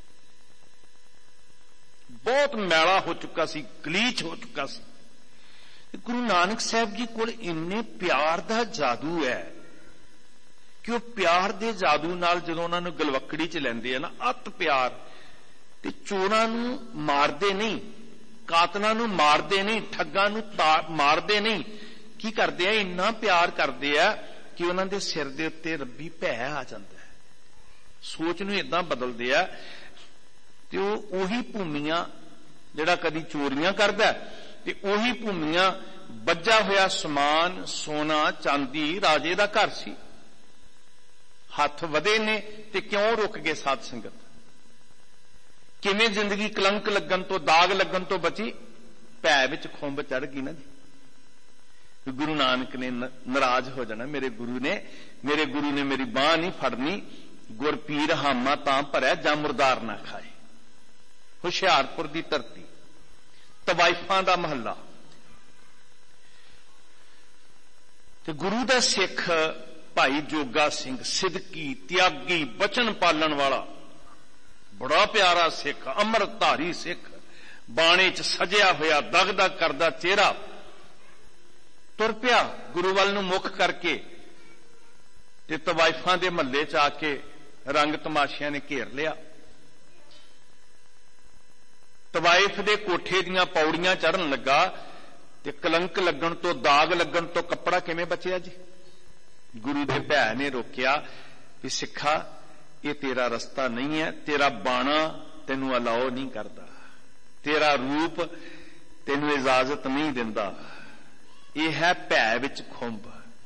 ਬਹੁਤ ਮੈਲਾ ਹੋ ਚੁੱਕਾ ਸੀ, ਗਲੀਚ ਹੋ ਚੁੱਕਾ ਸੀ। ਗੁਰੂ ਨਾਨਕ ਸਾਹਿਬ ਜੀ ਕੋਲ ਇੰਨੇ ਪਿਆਰ ਦਾ ਜਾਦੂ ਹੈ ਕਿ ਉਹ ਪਿਆਰ ਦੇ ਜਾਦੂ ਨਾਲ ਜਦੋਂ ਉਹਨਾਂ ਨੂੰ ਗਲਵੱਕੜੀ ਚ ਲੈਂਦੇ ਆ ਨਾ, ਅਤ ਪਿਆਰ, ਤੇ ਚੋਰਾਂ ਨੂੰ ਮਾਰਦੇ ਨਹੀਂ, ਕਾਤਲਾਂ ਨੂੰ ਮਾਰਦੇ ਨਹੀਂ, ਠੱਗਾਂ ਨੂੰ ਮਾਰਦੇ ਨਹੀਂ। ਕੀ ਕਰਦੇ ਆ? ਇੰਨਾ ਪਿਆਰ ਕਰਦੇ ਆ ਕਿ ਉਹਨਾਂ ਦੇ ਸਿਰ ਦੇ ਉੱਤੇ ਰੱਬੀ ਭੈ ਆ ਜਾਂਦਾ ਹੈ। ਸੋਚ ਨੂੰ ਏਦਾਂ ਬਦਲਦੇ ਆ, ਤੇ ਉਹ ਉਹੀ ਭੂਮੀਆਂ ਜਿਹੜਾ ਕਦੀ ਚੋਰੀਆਂ ਕਰਦਾ, ਤੇ ਉਹੀ ਭੂਮੀਆਂ ਬੱਜਾ ਹੋਇਆ ਸਮਾਨ, ਸੋਨਾ ਚਾਂਦੀ ਰਾਜੇ ਦਾ ਘਰ ਸੀ। ਹੱਥ ਵਧੇ ਨੇ ਤੇ ਕਿਉਂ ਰੁਕ ਗਏ? ਸਾਧ ਸੰਗਤ, ਕਿਵੇਂ ਜ਼ਿੰਦਗੀ ਕਲੰਕ ਲੱਗਣ ਤੋਂ, ਦਾਗ ਲੱਗਣ ਤੋਂ ਬਚੀ? ਭੈ ਵਿੱਚ ਖੁੰਬ ਚੜ ਗਈ ਨਾ ਜੀ। ਗੁਰੂ ਨਾਨਕ ਨੇ ਨਾਰਾਜ਼ ਹੋ ਜਾਣਾ, ਮੇਰੇ ਗੁਰੂ ਨੇ ਮੇਰੀ ਬਾਂਹ ਨਹੀਂ ਫੜਨੀ, ਗੁਰ ਪੀਰ ਹਾਮਾ ਤਾਂ ਭਰਿਆ ਜਾਂ ਮੁਰਦਾਰ ਨਾ ਖਾਏ। ਹੁਸ਼ਿਆਰਪੁਰ ਦੀ ਧਰਤੀ, ਤਵਾਇਫਾਂ ਦਾ ਮਹੱਲਾ, ਤੇ ਗੁਰੂ ਦਾ ਸਿੱਖ ਭਾਈ ਜੋਗਾ ਸਿੰਘ, ਸਿਦਕੀ, ਤਿਆਗੀ, ਬਚਨ ਪਾਲਣ ਵਾਲਾ, ਬੜਾ ਪਿਆਰਾ ਸਿੱਖ, ਅੰਮ੍ਰਿਤਧਾਰੀ ਸਿੱਖ, ਬਾਣੇ ਚ ਸਜਿਆ ਹੋਇਆ ਦਗਦਗ ਕਰਦਾ ਚਿਹਰਾ, ਤੁਰ ਪਿਆ ਗੁਰੂ ਵੱਲ ਨੂੰ ਮੁੱਖ ਕਰਕੇ, ਤੇ ਤਵਾਇਫਾਂ ਦੇ ਮਹੱਲੇ ਚ ਆ ਕੇ ਰੰਗ ਤਮਾਸ਼ਿਆਂ ਨੇ ਘੇਰ ਲਿਆ। ਤਵਾਇਫ ਦੇ ਕੋਠੇ ਦੀਆਂ ਪੌੜੀਆਂ ਚੜ੍ਹਨ ਲੱਗਾ, ਤੇ ਕਲੰਕ ਲੱਗਣ ਤੋਂ, ਦਾਗ ਲੱਗਣ ਤੋਂ ਕੱਪੜਾ ਕਿਵੇਂ ਬਚਿਆ ਜੀ? ਗੁਰੂ ਦੇ ਭੈ ਨੇ ਰੋਕਿਆ ਵੀ ਸਿੱਖਾ, ਇਹ ਤੇਰਾ ਰਸਤਾ ਨਹੀਂ ਹੈ, ਤੇਰਾ ਬਾਣਾ ਤੈਨੂੰ ਅਲਾਓ ਨਹੀਂ ਕਰਦਾ, ਤੇਰਾ ਰੂਪ ਤੈਨੂੰ ਇਜਾਜ਼ਤ ਨਹੀਂ ਦਿੰਦਾ, ਇਹ ਹੈ ਭੈ ਵਿੱਚ ਖੁੰਬ।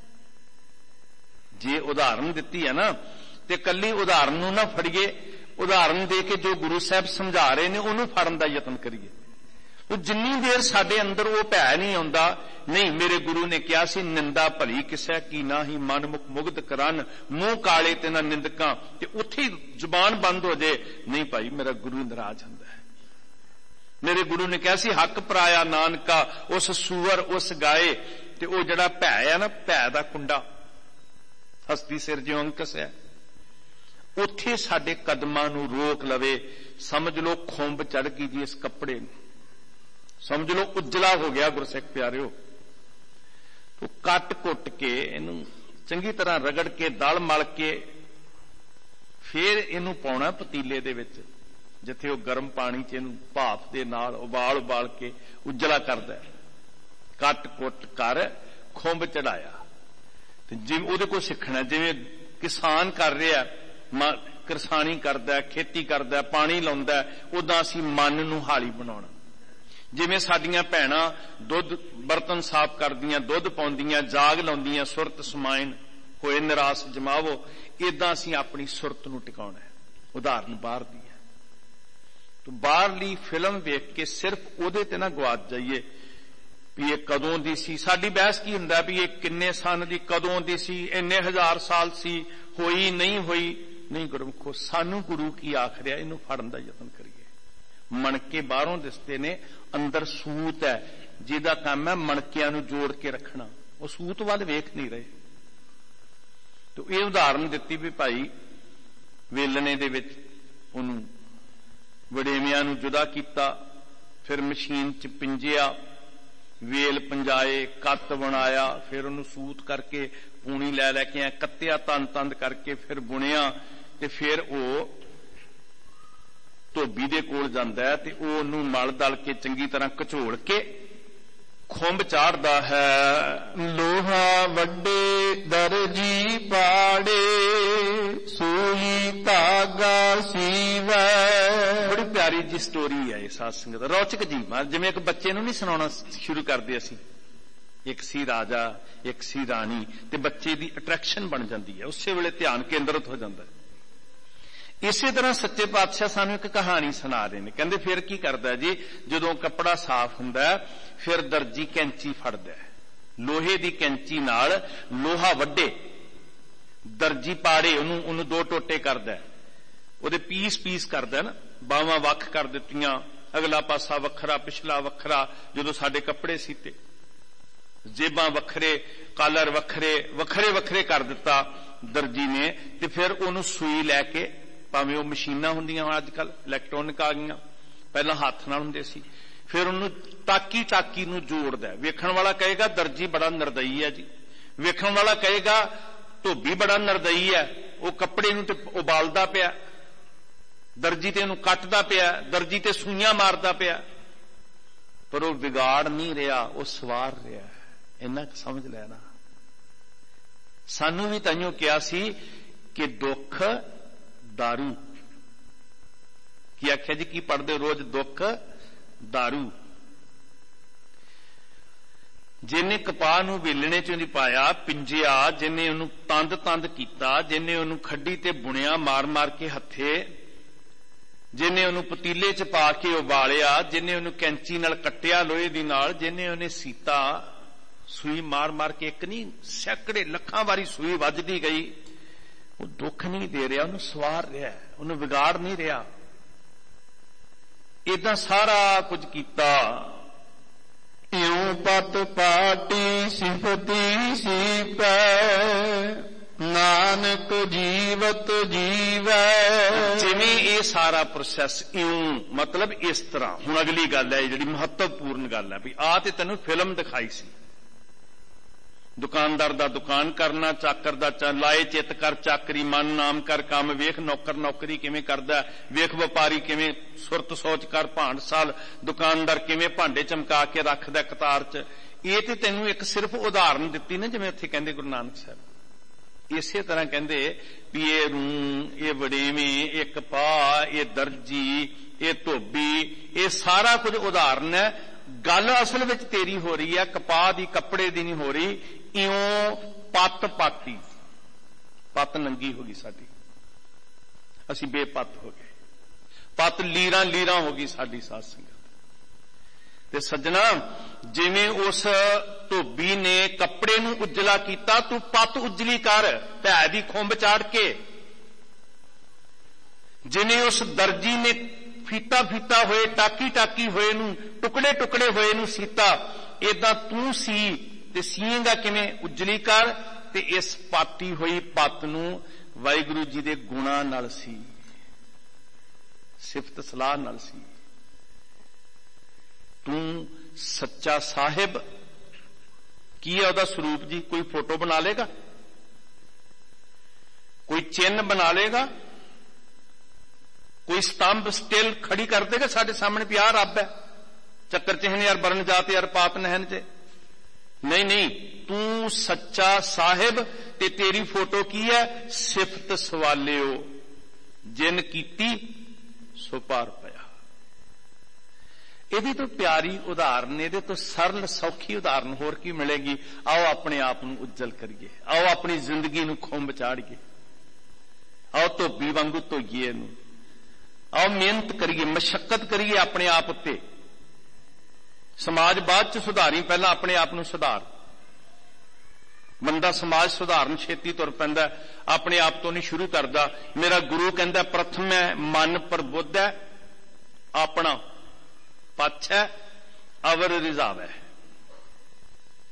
ਜੇ ਉਦਾਹਰਨ ਦਿੱਤੀ ਹੈ ਨਾ, ਤੇ ਕੱਲੀ ਉਦਾਹਰਨ ਨੂੰ ਨਾ ਫੜੀਏ, ਉਦਾਹਰਨ ਦੇ ਕੇ ਜੋ ਗੁਰੂ ਸਾਹਿਬ ਸਮਝਾ ਰਹੇ ਨੇ ਉਹਨੂੰ ਫੜਨ ਦਾ ਯਤਨ ਕਰੀਏ। ਉਹ ਜਿੰਨੀ ਦੇਰ ਸਾਡੇ ਅੰਦਰ ਉਹ ਭੈ ਨਹੀਂ ਆਉਂਦਾ, ਨਹੀਂ ਮੇਰੇ ਗੁਰੂ ਨੇ ਕਿਹਾ ਸੀ, ਨਿੰਦਾ ਭਲੀ ਕਿਸੈ ਕੀ ਨਾਹੀ, ਮਨ ਮੁਖ ਮੁਗਧ ਕਰਨ, ਮੂੰਹ ਕਾਲੇ ਤੇ ਨਾ ਨਿੰਦਕਾਂ, ਤੇ ਉੱਥੇ ਹੀ ਜ਼ੁਬਾਨ ਬੰਦ ਹੋ ਜੇ, ਨਹੀਂ ਭਾਈ ਮੇਰਾ ਗੁਰੂ ਨਾਰਾਜ਼ ਹੁੰਦਾ ਹੈ। ਮੇਰੇ ਗੁਰੂ ਨੇ ਕਿਹਾ ਸੀ, ਹੱਕ ਪਰਾਇਆ ਨਾਨਕਾ ਉਸ ਸੂਰ ਉਸ ਗਾਏ, ਤੇ ਉਹ ਜਿਹੜਾ ਭੈ ਹੈ ਨਾ, ਭੈ ਦਾ ਕੁੰਡਾ, ਹਸਤੀ ਸਿਰ ਜਿਉਂ ਅੰਕਸ ਹੈ, ਉੱਥੇ ਸਾਡੇ ਕਦਮਾਂ ਨੂੰ ਰੋਕ ਲਵੇ, ਸਮਝ ਲਓ ਖੁੰਬ ਚੜ ਗਈ ਜੀ ਇਸ ਕੱਪੜੇ ਨੂੰ, ਸਮਝ ਲਓ ਉਜਲਾ ਹੋ ਗਿਆ। ਗੁਰਸਿੱਖ ਪਿਆਰਿਓ, ਤੋ ਕੱਟ ਕੁੱਟ ਕੇ ਇਹਨੂੰ ਚੰਗੀ ਤਰ੍ਹਾਂ ਰਗੜ ਕੇ, ਦਲ ਮਲ ਕੇ, ਫਿਰ ਇਹਨੂੰ ਪਾਉਣਾ ਪਤੀਲੇ ਦੇ ਵਿੱਚ, ਜਿੱਥੇ ਉਹ ਗਰਮ ਪਾਣੀ ਚ ਇਹਨੂੰ ਭਾਫ ਦੇ ਨਾਲ ਉਬਾਲ ਕੇ ਉਜਲਾ ਕਰਦਾ। ਕੱਟ ਕੁੱਟ ਕਰ ਖੁੰਬ ਚੜਾਇਆ। ਤੇ ਜਿਵੇਂ ਉਹਦੇ ਕੋਲ ਸਿੱਖਣਾ, ਜਿਵੇਂ ਕਿਸਾਨ ਕਰ ਰਿਹਾ, ਕਿਰਸਾਨੀ ਕਰਦਾ, ਖੇਤੀ ਕਰਦਾ, ਪਾਣੀ ਲਾਉਂਦਾ, ਉਦਾਂ ਅਸੀਂ ਮਨ ਨੂੰ ਹਾਲੀ ਬਣਾਉਣਾ। ਜਿਵੇਂ ਸਾਡੀਆਂ ਭੈਣਾਂ ਦੁੱਧ ਬਰਤਨ ਸਾਫ਼ ਕਰਦੀਆਂ, ਦੁੱਧ ਪਾਉਂਦੀਆਂ, ਜਾਗ ਲਾਉਂਦੀਆਂ, ਸੁਰਤ ਸਮਾਇਨ ਹੋਏ ਨਿਰਾਸ ਜਮਾਵੋ, ਏਦਾਂ ਅਸੀਂ ਆਪਣੀ ਸੁਰਤ ਨੂੰ ਟਿਕਾਉਣਾ ਹੈ। ਉਦਾਹਰਨ ਬਾਹਰ ਦੀ ਹੈ, ਤੋ ਬਾਹਰਲੀ ਫਿਲਮ ਵੇਖ ਕੇ ਸਿਰਫ ਉਹਦੇ ਤੇ ਨਾ ਗਵਾਚ ਜਾਈਏ ਵੀ ਇਹ ਕਦੋਂ ਦੀ ਸੀ। ਸਾਡੀ ਬਹਿਸ ਕੀ ਹੁੰਦਾ ਵੀ ਇਹ ਕਿੰਨੇ ਸਨ ਦੀ, ਕਦੋਂ ਦੀ ਸੀ, ਇੰਨੇ ਹਜ਼ਾਰ ਸਾਲ ਸੀ, ਹੋਈ ਨਹੀਂ ਹੋਈ। ਨਹੀਂ ਗੁਰਮੁਖੋ, ਸਾਨੂੰ ਗੁਰੂ ਕੀ ਆਖ ਰਿਹਾ, ਇਹਨੂੰ ਫੜਨ ਦਾ ਯਤਨ ਕਰੀਏ। ਮਣਕੇ ਬਾਹਰੋਂ ਦਿਸਦੇ ਨੇ, ਅੰਦਰ ਸੂਤ ਹੈ ਜਿਹਦਾ ਕੰਮ ਹੈ ਮਣਕਿਆਂ ਨੂੰ ਜੋੜ ਕੇ ਰੱਖਣਾ, ਉਹ ਸੂਤ ਵੱਲ ਵੇਖ ਨਹੀਂ ਰਹੇ। ਤੇ ਇਹ ਉਦਾਹਰਨ ਦਿੱਤੀ ਵੀ ਭਾਈ ਵੇਲਣੇ ਦੇ ਵਿੱਚ ਉਹਨੂੰ ਵੜੇਵਿਆਂ ਨੂੰ ਜੁਦਾ ਕੀਤਾ, ਫਿਰ ਮਸ਼ੀਨ 'ਚ ਪਿੰਜਿਆ, ਵੇਲ ਪੰਜਾਏ, ਕੱਤ ਬਣਾਇਆ, ਫਿਰ ਉਹਨੂੰ ਸੂਤ ਕਰਕੇ ਪੂਣੀ ਲੈ ਕੇ ਕੱਤਿਆ, ਤੰਦ ਕਰਕੇ ਫਿਰ ਬੁਣਿਆ, ਤੇ ਫਿਰ ਉਹ ਧੋਬੀ ਦੇ ਕੋਲ ਜਾਂਦਾ ਹੈ ਤੇ ਉਹ ਉਹਨੂੰ ਮਲ ਦਲ ਕੇ ਚੰਗੀ ਤਰ੍ਹਾਂ ਘਚੋਲ ਕੇ ਖੁੰਬ ਚਾੜਦਾ ਹੈ। ਲੋਹਾ ਵੱਡੇ ਦਰਜੀ ਪਾੜੇ, ਸੂਈ ਧਾਗਾ ਸੀਵੈ। ਬੜੀ ਪਿਆਰੀ ਜੀ ਸਟੋਰੀ ਹੈ ਇਹ ਸਾਧ ਸੰਗਤ, ਰੌਚਕ ਜੀ। ਜਿਵੇਂ ਇੱਕ ਬੱਚੇ ਨੂੰ ਨਹੀਂ ਸੁਣਾਉਣਾ ਸ਼ੁਰੂ ਕਰਦੇ ਅਸੀਂ, ਇੱਕ ਸੀ ਰਾਜਾ, ਇੱਕ ਸੀ ਰਾਣੀ, ਤੇ ਬੱਚੇ ਦੀ ਅਟਰੈਕਸ਼ਨ ਬਣ ਜਾਂਦੀ ਹੈ, ਉਸੇ ਵੇਲੇ ਧਿਆਨ ਕੇਂਦਰਿਤ ਹੋ ਜਾਂਦਾ ਹੈ। ਇਸੇ ਤਰ੍ਹਾਂ ਸੱਚੇ ਪਾਤਸ਼ਾਹ ਸਾਨੂੰ ਇੱਕ ਕਹਾਣੀ ਸੁਣਾ ਰਹੇ ਨੇ। ਕਹਿੰਦੇ ਫਿਰ ਕੀ ਕਰਦਾ ਜੀ, ਜਦੋਂ ਕੱਪੜਾ ਸਾਫ਼ ਹੁੰਦਾ ਫਿਰ ਦਰਜੀ ਕੈਂਚੀ ਫੜਦਾ, ਲੋਹੇ ਦੀ ਕੈਂਚੀ ਨਾਲ ਲੋਹਾ ਵੱਡੇ, ਦਰਜੀ ਪਾੜੇ, ਉਹਨੂੰ ਦੋ ਟੋਟੇ ਕਰਦਾ, ਉਹਦੇ ਪੀਸ ਕਰਦਾ ਨਾ, ਬਾਹਾਂ ਵੱਖ ਕਰ ਦਿੱਤੀਆਂ, ਅਗਲਾ ਪਾਸਾ ਵੱਖਰਾ, ਪਿਛਲਾ ਵੱਖਰਾ। ਜਦੋਂ ਸਾਡੇ ਕੱਪੜੇ ਸੀਤੇ, ਜੇਬਾਂ ਵੱਖਰੇ, ਕਾਲਰ ਵੱਖਰੇ ਕਰ ਦਿੱਤਾ ਦਰਜੀ ਨੇ, ਤੇ ਫਿਰ ਉਹਨੂੰ ਸੂਈ ਲੈ ਕੇ, ਭਾਵੇਂ ਉਹ ਮਸ਼ੀਨਾਂ ਹੁੰਦੀਆਂ ਹੁਣ ਅੱਜ ਕੱਲ ਇਲੈਕਟ੍ਰੋਨਿਕ ਆ ਗਈਆਂ, ਪਹਿਲਾਂ ਹੱਥ ਨਾਲ ਹੁੰਦੇ ਸੀ, ਫਿਰ ਉਹਨੂੰ ਟਾਕੀ ਨੂੰ ਜੋੜਦਾ। ਵੇਖਣ ਵਾਲਾ ਕਹੇਗਾ ਦਰਜੀ ਬੜਾ ਨਿਰਦਈ ਹੈ ਜੀ, ਵੇਖਣ ਵਾਲਾ ਕਹੇਗਾ ਧੋਬੀ ਬੜਾ ਨਿਰਦਈ ਹੈ, ਉਹ ਕੱਪੜੇ ਨੂੰ ਤੇ ਉਬਾਲਦਾ ਪਿਆ, ਦਰਜੀ ਤੇ ਉਹਨੂੰ ਕੱਟਦਾ ਪਿਆ, ਦਰਜੀ ਤੇ ਸੂਈਆਂ ਮਾਰਦਾ ਪਿਆ, ਪਰ ਉਹ ਵਿਗਾੜ ਨਹੀਂ ਰਿਹਾ, ਉਹ ਸਵਾਰ ਰਿਹਾ। ਇੰਨਾ ਸਮਝ ਲੈਣਾ। ਸਾਨੂੰ ਵੀ ਤਾਈਓ ਕਿਹਾ ਸੀ ਕਿ ਦੁੱਖ ਦਾਰੂ, ਕੀ ਆਖਿਆ ਜੀ, ਕੀ ਪੜਦੇ ਰੋਜ਼, ਦੁੱਖ ਦਾਰੂ। ਜਿਹਨੇ ਕਪਾਹ ਨੂੰ ਵੇਲਣੇ ਚੋਂ ਦੀ ਪਾਇਆ, ਪਿੰਜਿਆ, ਜਿਹਨੇ ਉਹਨੂੰ ਤੰਦ ਕੀਤਾ, ਜਿਹਨੇ ਉਹਨੂੰ ਖੱਡੀ ਤੇ ਬੁਣਿਆ ਮਾਰ ਕੇ ਹੱਥੇ, ਜਿਹਨੇ ਉਹਨੂੰ ਪਤੀਲੇ 'ਚ ਪਾ ਕੇ ਉਬਾਲਿਆ, ਜਿਹਨੇ ਉਹਨੂੰ ਕੈਂਚੀ ਨਾਲ ਕੱਟਿਆ ਲੋਹੇ ਦੀ ਨਾਲ, ਜਿਹਨੇ ਉਹਨੇ ਸੀਤਾ, ਸੂਈ ਮਾਰ ਕੇ, ਇੱਕ ਨਹੀਂ ਸੈਂਕੜੇ ਲੱਖਾਂ ਵਾਰੀ ਸੂਈ ਵੱਜਦੀ ਗਈ, ਉਹ ਦੁੱਖ ਨਹੀਂ ਦੇ ਰਿਹਾ, ਉਹਨੂੰ ਸਵਾਰ ਰਿਹਾ, ਉਹਨੂੰ ਵਿਗਾੜ ਨਹੀਂ ਰਿਹਾ। ਏਦਾਂ ਸਾਰਾ ਕੁਝ ਕੀਤਾ। ਇਉਂ ਪਤ ਪਾਟੀ ਸਿਫਤੀ ਸੀਪੈ, ਨਾਨਕ ਜੀਵਤ ਜੀਵੈ। ਜਿਵੇਂ ਇਹ ਸਾਰਾ ਪ੍ਰੋਸੈਸ ਇਉਂ, ਮਤਲਬ ਇਸ ਤਰ੍ਹਾਂ। ਹੁਣ ਅਗਲੀ ਗੱਲ ਹੈ ਜਿਹੜੀ ਮਹੱਤਵਪੂਰਨ ਗੱਲ ਹੈ, ਵੀ ਆ ਤੇ ਤੈਨੂੰ ਫਿਲਮ ਦਿਖਾਈ ਸੀ, ਦੁਕਾਨਦਾਰ ਦਾ ਦੁਕਾਨ ਕਰਨਾ, ਚਾਕਰ ਦਾ ਲਾਏ ਚਿੱਤ ਕਰ ਚਾਕਰੀ, ਮਨ ਨਾਮ ਕਰ ਕੰਮ, ਵੇਖ ਨੌਕਰ ਨੌਕਰੀ ਕਿਵੇਂ ਕਰਦਾ, ਵੇਖ ਵਪਾਰੀ ਕਿਵੇਂ ਸੁਰਤ ਸੋਚ ਕਰ ਭਾਂਡ ਸਾਲ, ਦੁਕਾਨਦਾਰ ਕਿਵੇਂ ਭਾਂਡੇ ਚਮਕਾ ਕੇ ਰੱਖਦਾ ਕਤਾਰ 'ਚ। ਇਹ ਤੇ ਤੈਨੂੰ ਇੱਕ ਸਿਰਫ ਉਦਾਹਰਨ ਦਿੱਤੀ ਨਾ, ਜਿਵੇਂ ਉੱਥੇ ਕਹਿੰਦੇ ਗੁਰੂ ਨਾਨਕ ਸਾਹਿਬ। ਇਸੇ ਤਰ੍ਹਾਂ ਕਹਿੰਦੇ ਵੀ ਇਹ ਰੂ, ਇਹ ਵੜੇਵੇਂ, ਇਹ ਕਪਾਹ, ਇਹ ਦਰਜੀ, ਇਹ ਧੋਬੀ, ਇਹ ਸਾਰਾ ਕੁਝ ਉਦਾਹਰਨ ਹੈ। ਗੱਲ ਅਸਲ ਵਿੱਚ ਤੇਰੀ ਹੋ ਰਹੀ ਹੈ, ਕਪਾਹ ਦੀ, ਕੱਪੜੇ ਦੀ ਨਹੀਂ ਹੋ ਰਹੀ। ਇਉਂ ਪੱਤ ਪਾਟੀ, ਪੱਤ ਨੰਗੀ ਹੋ ਗਈ ਸਾਡੀ, ਅਸੀਂ ਬੇਪੱਤ ਹੋ ਗਏ, ਪੱਤ ਲੀਰਾਂ ਹੋ ਗਈ ਸਾਡੀ ਸਾਧ ਸੰਗਤ। ਤੇ ਸੱਜਣਾ, ਜਿਵੇਂ ਉਸ ਧੋਬੀ ਨੇ ਕੱਪੜੇ ਨੂੰ ਉਜਲਾ ਕੀਤਾ, ਤੂੰ ਪੱਤ ਉਜਲੀ ਕਰ ਭੈ ਦੀ ਖੁੰਬ ਚਾੜ ਕੇ। ਜਿਵੇਂ ਉਸ ਦਰਜੀ ਨੇ ਫੀਤਾ ਹੋਏ, ਟਾਕੀ ਹੋਏ ਨੂੰ, ਟੁਕੜੇ ਹੋਏ ਨੂੰ ਸੀਤਾ, ਏਦਾਂ ਤੂੰ ਸੀ ਤੇ ਸੀਏਗਾ ਕਿਵੇਂ, ਉਜਲੀ ਕਰ। ਤੇ ਇਸ ਪਾਟੀ ਹੋਈ ਪੱਤ ਨੂੰ ਵਾਹਿਗੁਰੂ ਜੀ ਦੇ ਗੁਣਾਂ ਨਾਲ ਸੀ, ਸਿਫਤ ਸਲਾਹ ਨਾਲ ਸੀ। ਤੂੰ ਸੱਚਾ ਸਾਹਿਬ, ਕੀ ਹੈ ਉਹਦਾ ਸਰੂਪ ਜੀ? ਕੋਈ ਫੋਟੋ ਬਣਾ ਲੇਗਾ, ਕੋਈ ਚਿੰਨ੍ਹ ਬਣਾ ਲੇਗਾ, ਕੋਈ ਸਤੰਭ ਸਟਿਲ ਖੜੀ ਕਰ ਦੇਗਾ ਸਾਡੇ ਸਾਹਮਣੇ ਵੀ ਆਹ ਰੱਬ ਹੈ, ਚੱਕਰ ਚਿਹਨ ਯਾਰ ਬਰਨ ਜਾਤ ਯਾਰ ਪਾਪ ਨਹਿਨ ਚ। ਨਹੀਂ, ਤੂੰ ਸੱਚਾ ਸਾਹਿਬ ਤੇ ਤੇਰੀ ਫੋਟੋ ਕੀ ਹੈ? ਸਿਫਤ ਸਵਾਲਿਓ, ਜਿਨ ਕੀਤੀ ਸੋ ਪਾਰ ਪਿਆ। ਇਹਦੀ ਤੋਂ ਪਿਆਰੀ ਉਦਾਹਰਨ, ਇਹਦੇ ਤੋਂ ਸਰਲ ਸੌਖੀ ਉਦਾਹਰਨ ਹੋਰ ਕੀ ਮਿਲੇਗੀ? ਆਓ ਆਪਣੇ ਆਪ ਨੂੰ ਉੱਜਲ ਕਰੀਏ, ਆਓ ਆਪਣੀ ਜ਼ਿੰਦਗੀ ਨੂੰ ਖੁੰਬ ਚਾੜੀਏ, ਆਓ ਧੋਬੀ ਵਾਂਗੂ ਧੋਈਏ ਇਹਨੂੰ, ਆਓ ਮਿਹਨਤ ਕਰੀਏ, ਮਸ਼ੱਕਤ ਕਰੀਏ ਆਪਣੇ ਆਪ ਉੱਤੇ। ਸਮਾਜ ਬਾਅਦ ਚ ਸੁਧਾਰੀ, ਪਹਿਲਾਂ ਆਪਣੇ ਆਪ ਨੂੰ ਸੁਧਾਰ। ਬੰਦਾ ਸਮਾਜ ਸੁਧਾਰਨ ਛੇਤੀ ਤੁਰ ਪੈਂਦਾ, ਆਪਣੇ ਆਪ ਤੋਂ ਨਹੀਂ ਸ਼ੁਰੂ ਕਰਦਾ। ਮੇਰਾ ਗੁਰੂ ਕਹਿੰਦਾ ਪ੍ਰਥਮ ਹੈ ਮਨ ਪ੍ਰਬੁੱਧ ਹੈ, ਆਪਣਾ ਪੱਛ ਹੈ ਅਵਰ ਰਿਜ਼ਾਵੈ।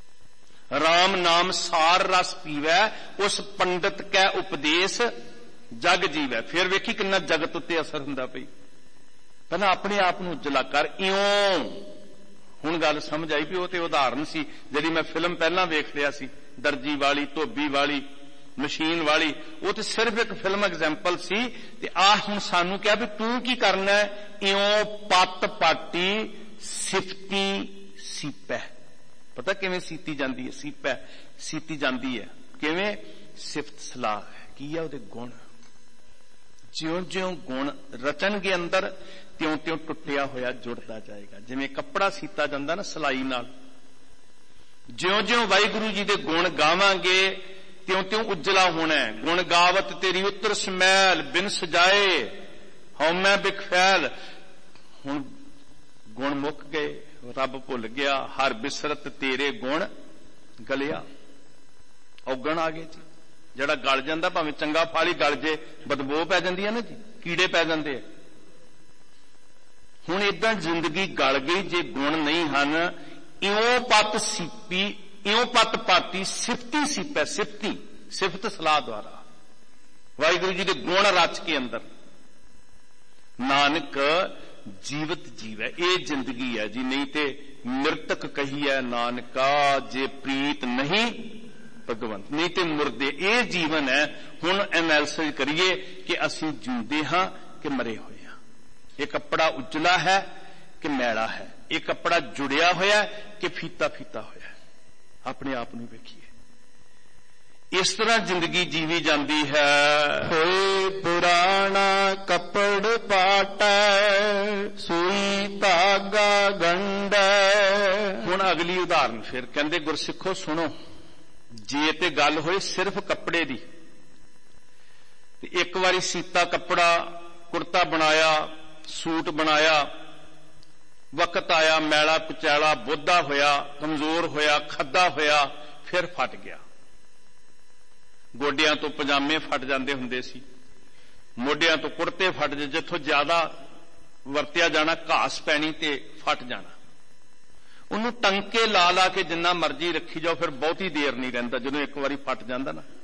ਰਾਮ ਨਾਮ ਸਾਰ ਰਸ ਪੀਵੈ, ਉਸ ਪੰਡਤ ਕੈ ਉਪਦੇਸ਼ ਜਗ ਜੀਵੈ। ਫਿਰ ਵੇਖੀ ਕਿੰਨਾ ਜਗਤ ਉੱਤੇ ਅਸਰ ਹੁੰਦਾ ਪਈ। ਪਹਿਲਾਂ ਆਪਣੇ ਆਪ ਨੂੰ ਉਜਲਾ ਕਰ। ਇਉਂ ਹੁਣ ਗੱਲ ਸਮਝ ਆਈ ਵੀ ਉਹ ਤੇ ਉਦਾਹਰਨ ਸੀ ਜਿਹੜੀ ਮੈਂ ਫਿਲਮ ਪਹਿਲਾਂ ਵੇਖ ਲਿਆ ਸੀ, ਦਰਜੀ ਵਾਲੀ, ਧੋਬੀ ਵਾਲੀ, ਮਸ਼ੀਨ ਵਾਲੀ। ਉਹ ਤੇ ਸਿਰਫ ਇੱਕ ਫਿਲਮ ਐਗਜ਼ਾਮਪਲ ਸੀ। ਤੇ ਆਹ ਹੁਣ ਸਾਨੂੰ ਕਿਹਾ ਵੀ ਤੂੰ ਕੀ ਕਰਨਾ ਹੈ? ਇਉਂ ਪੱਤ ਪਾਟੀ ਸਿਫਤੀ ਸੀਪੈ। ਪਤਾ ਕਿਵੇਂ ਸੀਤੀ ਜਾਂਦੀ ਹੈ? ਸੀਪੈ ਸੀਤੀ ਜਾਂਦੀ ਹੈ ਕਿਵੇਂ? ਸਿਫਤ ਸਲਾਹ ਕੀ ਹੈ? ਉਹਦੇ ਗੁਣ। ਜਿਉਂ-ਜਿਉਂ ਗੁਣ ਰਚਣਗੇ ਅੰਦਰ, ਤਿਉਂ-ਤਿਉਂ ਟੁੱਟਿਆ ਹੋਇਆ ਜੁੜਦਾ ਜਾਏਗਾ। ਜਿਵੇਂ ਕੱਪੜਾ ਸੀਤਾ ਜਾਂਦਾ ਨਾ ਸਿਲਾਈ ਨਾਲ, ਜਿਉਂ-ਜਿਉਂ ਵਾਹਿਗੁਰੂ ਜੀ ਦੇ ਗੁਣ ਗਾਵਾਂਗੇ ਤਿਉਂ-ਤਿਉਂ ਉਜਲਾ ਹੋਣਾ ਹੈ। ਗੁਣ ਗਾਵਤ ਤੇਰੀ ਉੱਤਰ ਸਮੈਲ, ਬਿਨ ਸਜਾਏ ਹਉਮੈ ਬਿਖਫੈਲ। ਹੁਣ ਗੁਣ ਮੁੱਕ ਗਏ, ਰੱਬ ਭੁੱਲ ਗਿਆ। ਹਰ ਬਿਸਰਤ ਤੇਰੇ ਗੁਣ ਗਲਿਆ। ਔਗਣ ਆ ਗਏ ਜੀ। ਜਿਹੜਾ ਗਲ ਜਾਂਦਾ, ਭਾਵੇਂ ਚੰਗਾ ਫਲ ਹੀ ਗਲ ਜੇ, ਬਦਬੂ ਪੈ ਜਾਂਦੀ ਹੈ ਨਾ ਜੀ, ਕੀੜੇ ਪੈ ਜਾਂਦੇ ਆ। ਹੁਣ ਏਦਾਂ ਜ਼ਿੰਦਗੀ ਗਲ ਗਈ ਜੇ ਗੁਣ ਨਹੀਂ ਹਨ। ਇਉਂ ਪੱਤ ਸੀਪੀ, ਇਉਂ ਪੱਤ ਪਾਟੀ ਸਿਫਤੀ ਸੀਪੈ। ਸਿਫਤੀ ਸਿਫਤ ਸਲਾਹ ਦੁਆਰਾ ਵਾਹਿਗੁਰੂ ਜੀ ਦੇ ਗੁਣ ਰਚ ਕੇ ਅੰਦਰ। ਨਾਨਕ ਜੀਵਤ ਜੀਵੈ। ਇਹ ਜ਼ਿੰਦਗੀ ਹੈ ਜੀ, ਨਹੀਂ ਤੇ ਮਿਰਤਕ ਕਹੀ ਹੈ ਨਾਨਕਾ ਜੇ ਪ੍ਰੀਤ ਨਹੀਂ ਭਗਵੰਤ। ਨਹੀਂ ਤੇ ਮੁਰਦੇ। ਇਹ ਜੀਵਨ ਹੈ। ਹੁਣ ਐਨਾਲਿਸਿਸ ਕਰੀਏ ਕਿ ਅਸੀਂ ਜਿਉਂਦੇ ਹਾਂ ਕਿ ਮਰੇ ਹੋਏ ਹਾਂ। ਇਹ ਕੱਪੜਾ ਉਜਲਾ ਹੈ ਕਿ ਮੈਲਾ ਹੈ? ਇਹ ਕੱਪੜਾ ਜੁੜਿਆ ਹੋਇਆ ਕਿ ਫੀਤਾ ਫੀਤਾ ਹੋਇਆ? ਆਪਣੇ ਆਪ ਨੂੰ ਵੇਖੀਏ। ਇਸ ਤਰ੍ਹਾਂ ਜ਼ਿੰਦਗੀ ਜੀਵੀ ਜਾਂਦੀ ਹੈ। ਹੋਏ ਪੁਰਾਣਾ ਕੱਪੜ ਪਾਟੈ, ਸੂਈ ਧਾਗਾ ਗੰਢੈ। ਹੁਣ ਅਗਲੀ ਉਦਾਹਰਨ ਫਿਰ ਕਹਿੰਦੇ, ਗੁਰਸਿੱਖੋ ਸੁਣੋ, ਜੇ ਤੇ ਗੱਲ ਹੋਏ ਸਿਰਫ ਕੱਪੜੇ ਦੀ, ਤੇ ਇੱਕ ਵਾਰੀ ਸੀਤਾ ਕੱਪੜਾ, ਕੁੜਤਾ ਬਣਾਇਆ, ਸੂਟ ਬਣਾਇਆ, ਵਕਤ ਆਇਆ ਮੈਲਾ ਕੁਚੈਲਾ, ਬੋਧਾ ਹੋਇਆ, ਕਮਜ਼ੋਰ ਹੋਇਆ, ਖੱਦਾ ਹੋਇਆ, ਫਿਰ ਫਟ ਗਿਆ। ਗੋਡਿਆਂ ਤੋਂ ਪਜਾਮੇ ਫਟ ਜਾਂਦੇ ਹੁੰਦੇ ਸੀ, ਮੋਢਿਆਂ ਤੋਂ ਕੁੜਤੇ ਫਟ ਜੇ, ਜਿੱਥੋਂ ਜ਼ਿਆਦਾ ਵਰਤਿਆ ਜਾਣਾ ਘਾਸ ਪੈਣੀ ਤੇ ਫਟ ਜਾਣਾ। ਉਹਨੂੰ ਟੰਕੇ ਲਾ ਲਾ ਕੇ ਜਿੰਨਾ ਮਰਜ਼ੀ ਰੱਖੀ ਜਾਓ, ਫਿਰ ਬਹੁਤੀ ਦੇਰ ਨਹੀਂ ਰਹਿੰਦਾ ਜਦੋਂ ਇੱਕ ਵਾਰੀ ਫਟ ਜਾਂਦਾ ਨਾ।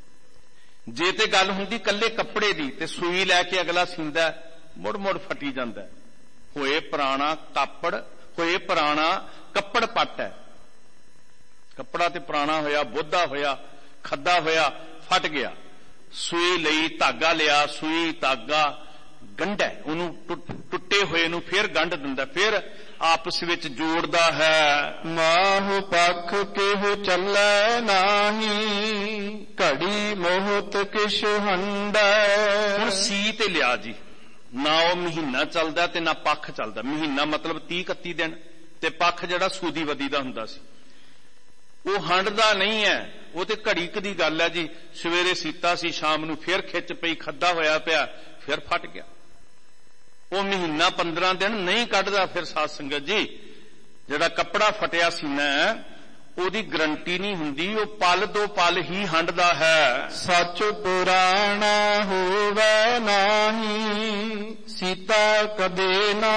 ਜੇ ਤੇ ਗੱਲ ਹੁੰਦੀ ਕੱਲੇ ਕੱਪੜੇ ਦੀ, ਤੇ ਸੂਈ ਲੈ ਕੇ ਅਗਲਾ ਸੀਂਦਾ, ਮੁੜ ਮੁੜ ਫਟੀ ਜਾਂਦਾ। ਹੋਏ ਪੁਰਾਣਾ ਕਾਪੜ, ਹੋਏ ਪੁਰਾਣਾ ਕੱਪੜ ਪੱਟ ਹੈ। ਕੱਪੜਾ ਤੇ ਪੁਰਾਣਾ ਹੋਇਆ, ਬੋਧਾ ਹੋਇਆ, ਖੱਦਾ ਹੋਇਆ, ਫਟ ਗਿਆ। ਸੂਈ ਲਈ, ਧਾਗਾ ਲਿਆ, ਸੂਈ ਧਾਗਾ ਗੰਢੈ। ਉਹਨੂੰ ਟੁੱਟੇ ਹੋਏ ਨੂੰ ਫਿਰ ਗੰਢ ਦਿੰਦਾ, ਫਿਰ ਆਪਸ ਵਿੱਚ ਜੋੜਦਾ ਹੈ। ਮਾਹੁ ਪੱਖ ਕਿਹੁ ਚੱਲੈ ਨਾਹੀ, ਘੜੀ ਮੋਹਤ ਕਿਛ ਹੰਡੈ। ਹੁਣ ਸੀ ਤੇ ਲਿਆ ਜੀ, ਨਾ ਉਹ ਮਹੀਨਾ ਚੱਲਦਾ ਤੇ ਨਾ ਪੱਖ ਚੱਲਦਾ। ਮਹੀਨਾ ਮਤਲਬ 30-31 ਦਿਨ, ਤੇ ਪੱਖ ਜਿਹੜਾ ਸੂਦੀ ਵਧੀ ਦਾ ਹੁੰਦਾ ਸੀ, ਉਹ ਹੰਡਦਾ ਨਹੀਂ ਹੈ। ਉਹ ਤੇ ਘੜੀ ਕੁ ਦੀ ਗੱਲ ਹੈ ਜੀ। ਸਵੇਰੇ ਸੀਤਾ ਸੀ, ਸ਼ਾਮ ਨੂੰ ਫਿਰ ਖਿੱਚ ਪਈ, ਖੱਦਾ ਹੋਇਆ ਪਿਆ, ਫਿਰ ਫਟ ਗਿਆ। ਉਹ ਮਹੀਨਾ 15 ਦਿਨ ਨਹੀਂ ਕੱਢਦਾ। ਫਿਰ ਸਾਧ ਸੰਗਤ ਜੀ, ਜਿਹੜਾ ਕੱਪੜਾ ਫਟਿਆ ਸੀਨਾ ਉਹਦੀ ਗਰੰਟੀ ਨਹੀਂ ਹੁੰਦੀ, ਉਹ ਪਲ ਦੋ ਪਲ ਹੀ ਹੰਡਦਾ ਹੈ। ਸੱਚ ਪੁਰਾਣਾ ਹੋਵੇ ਨਾਹੀ, ਸੀਤਾ ਕਦੇ ਨਾ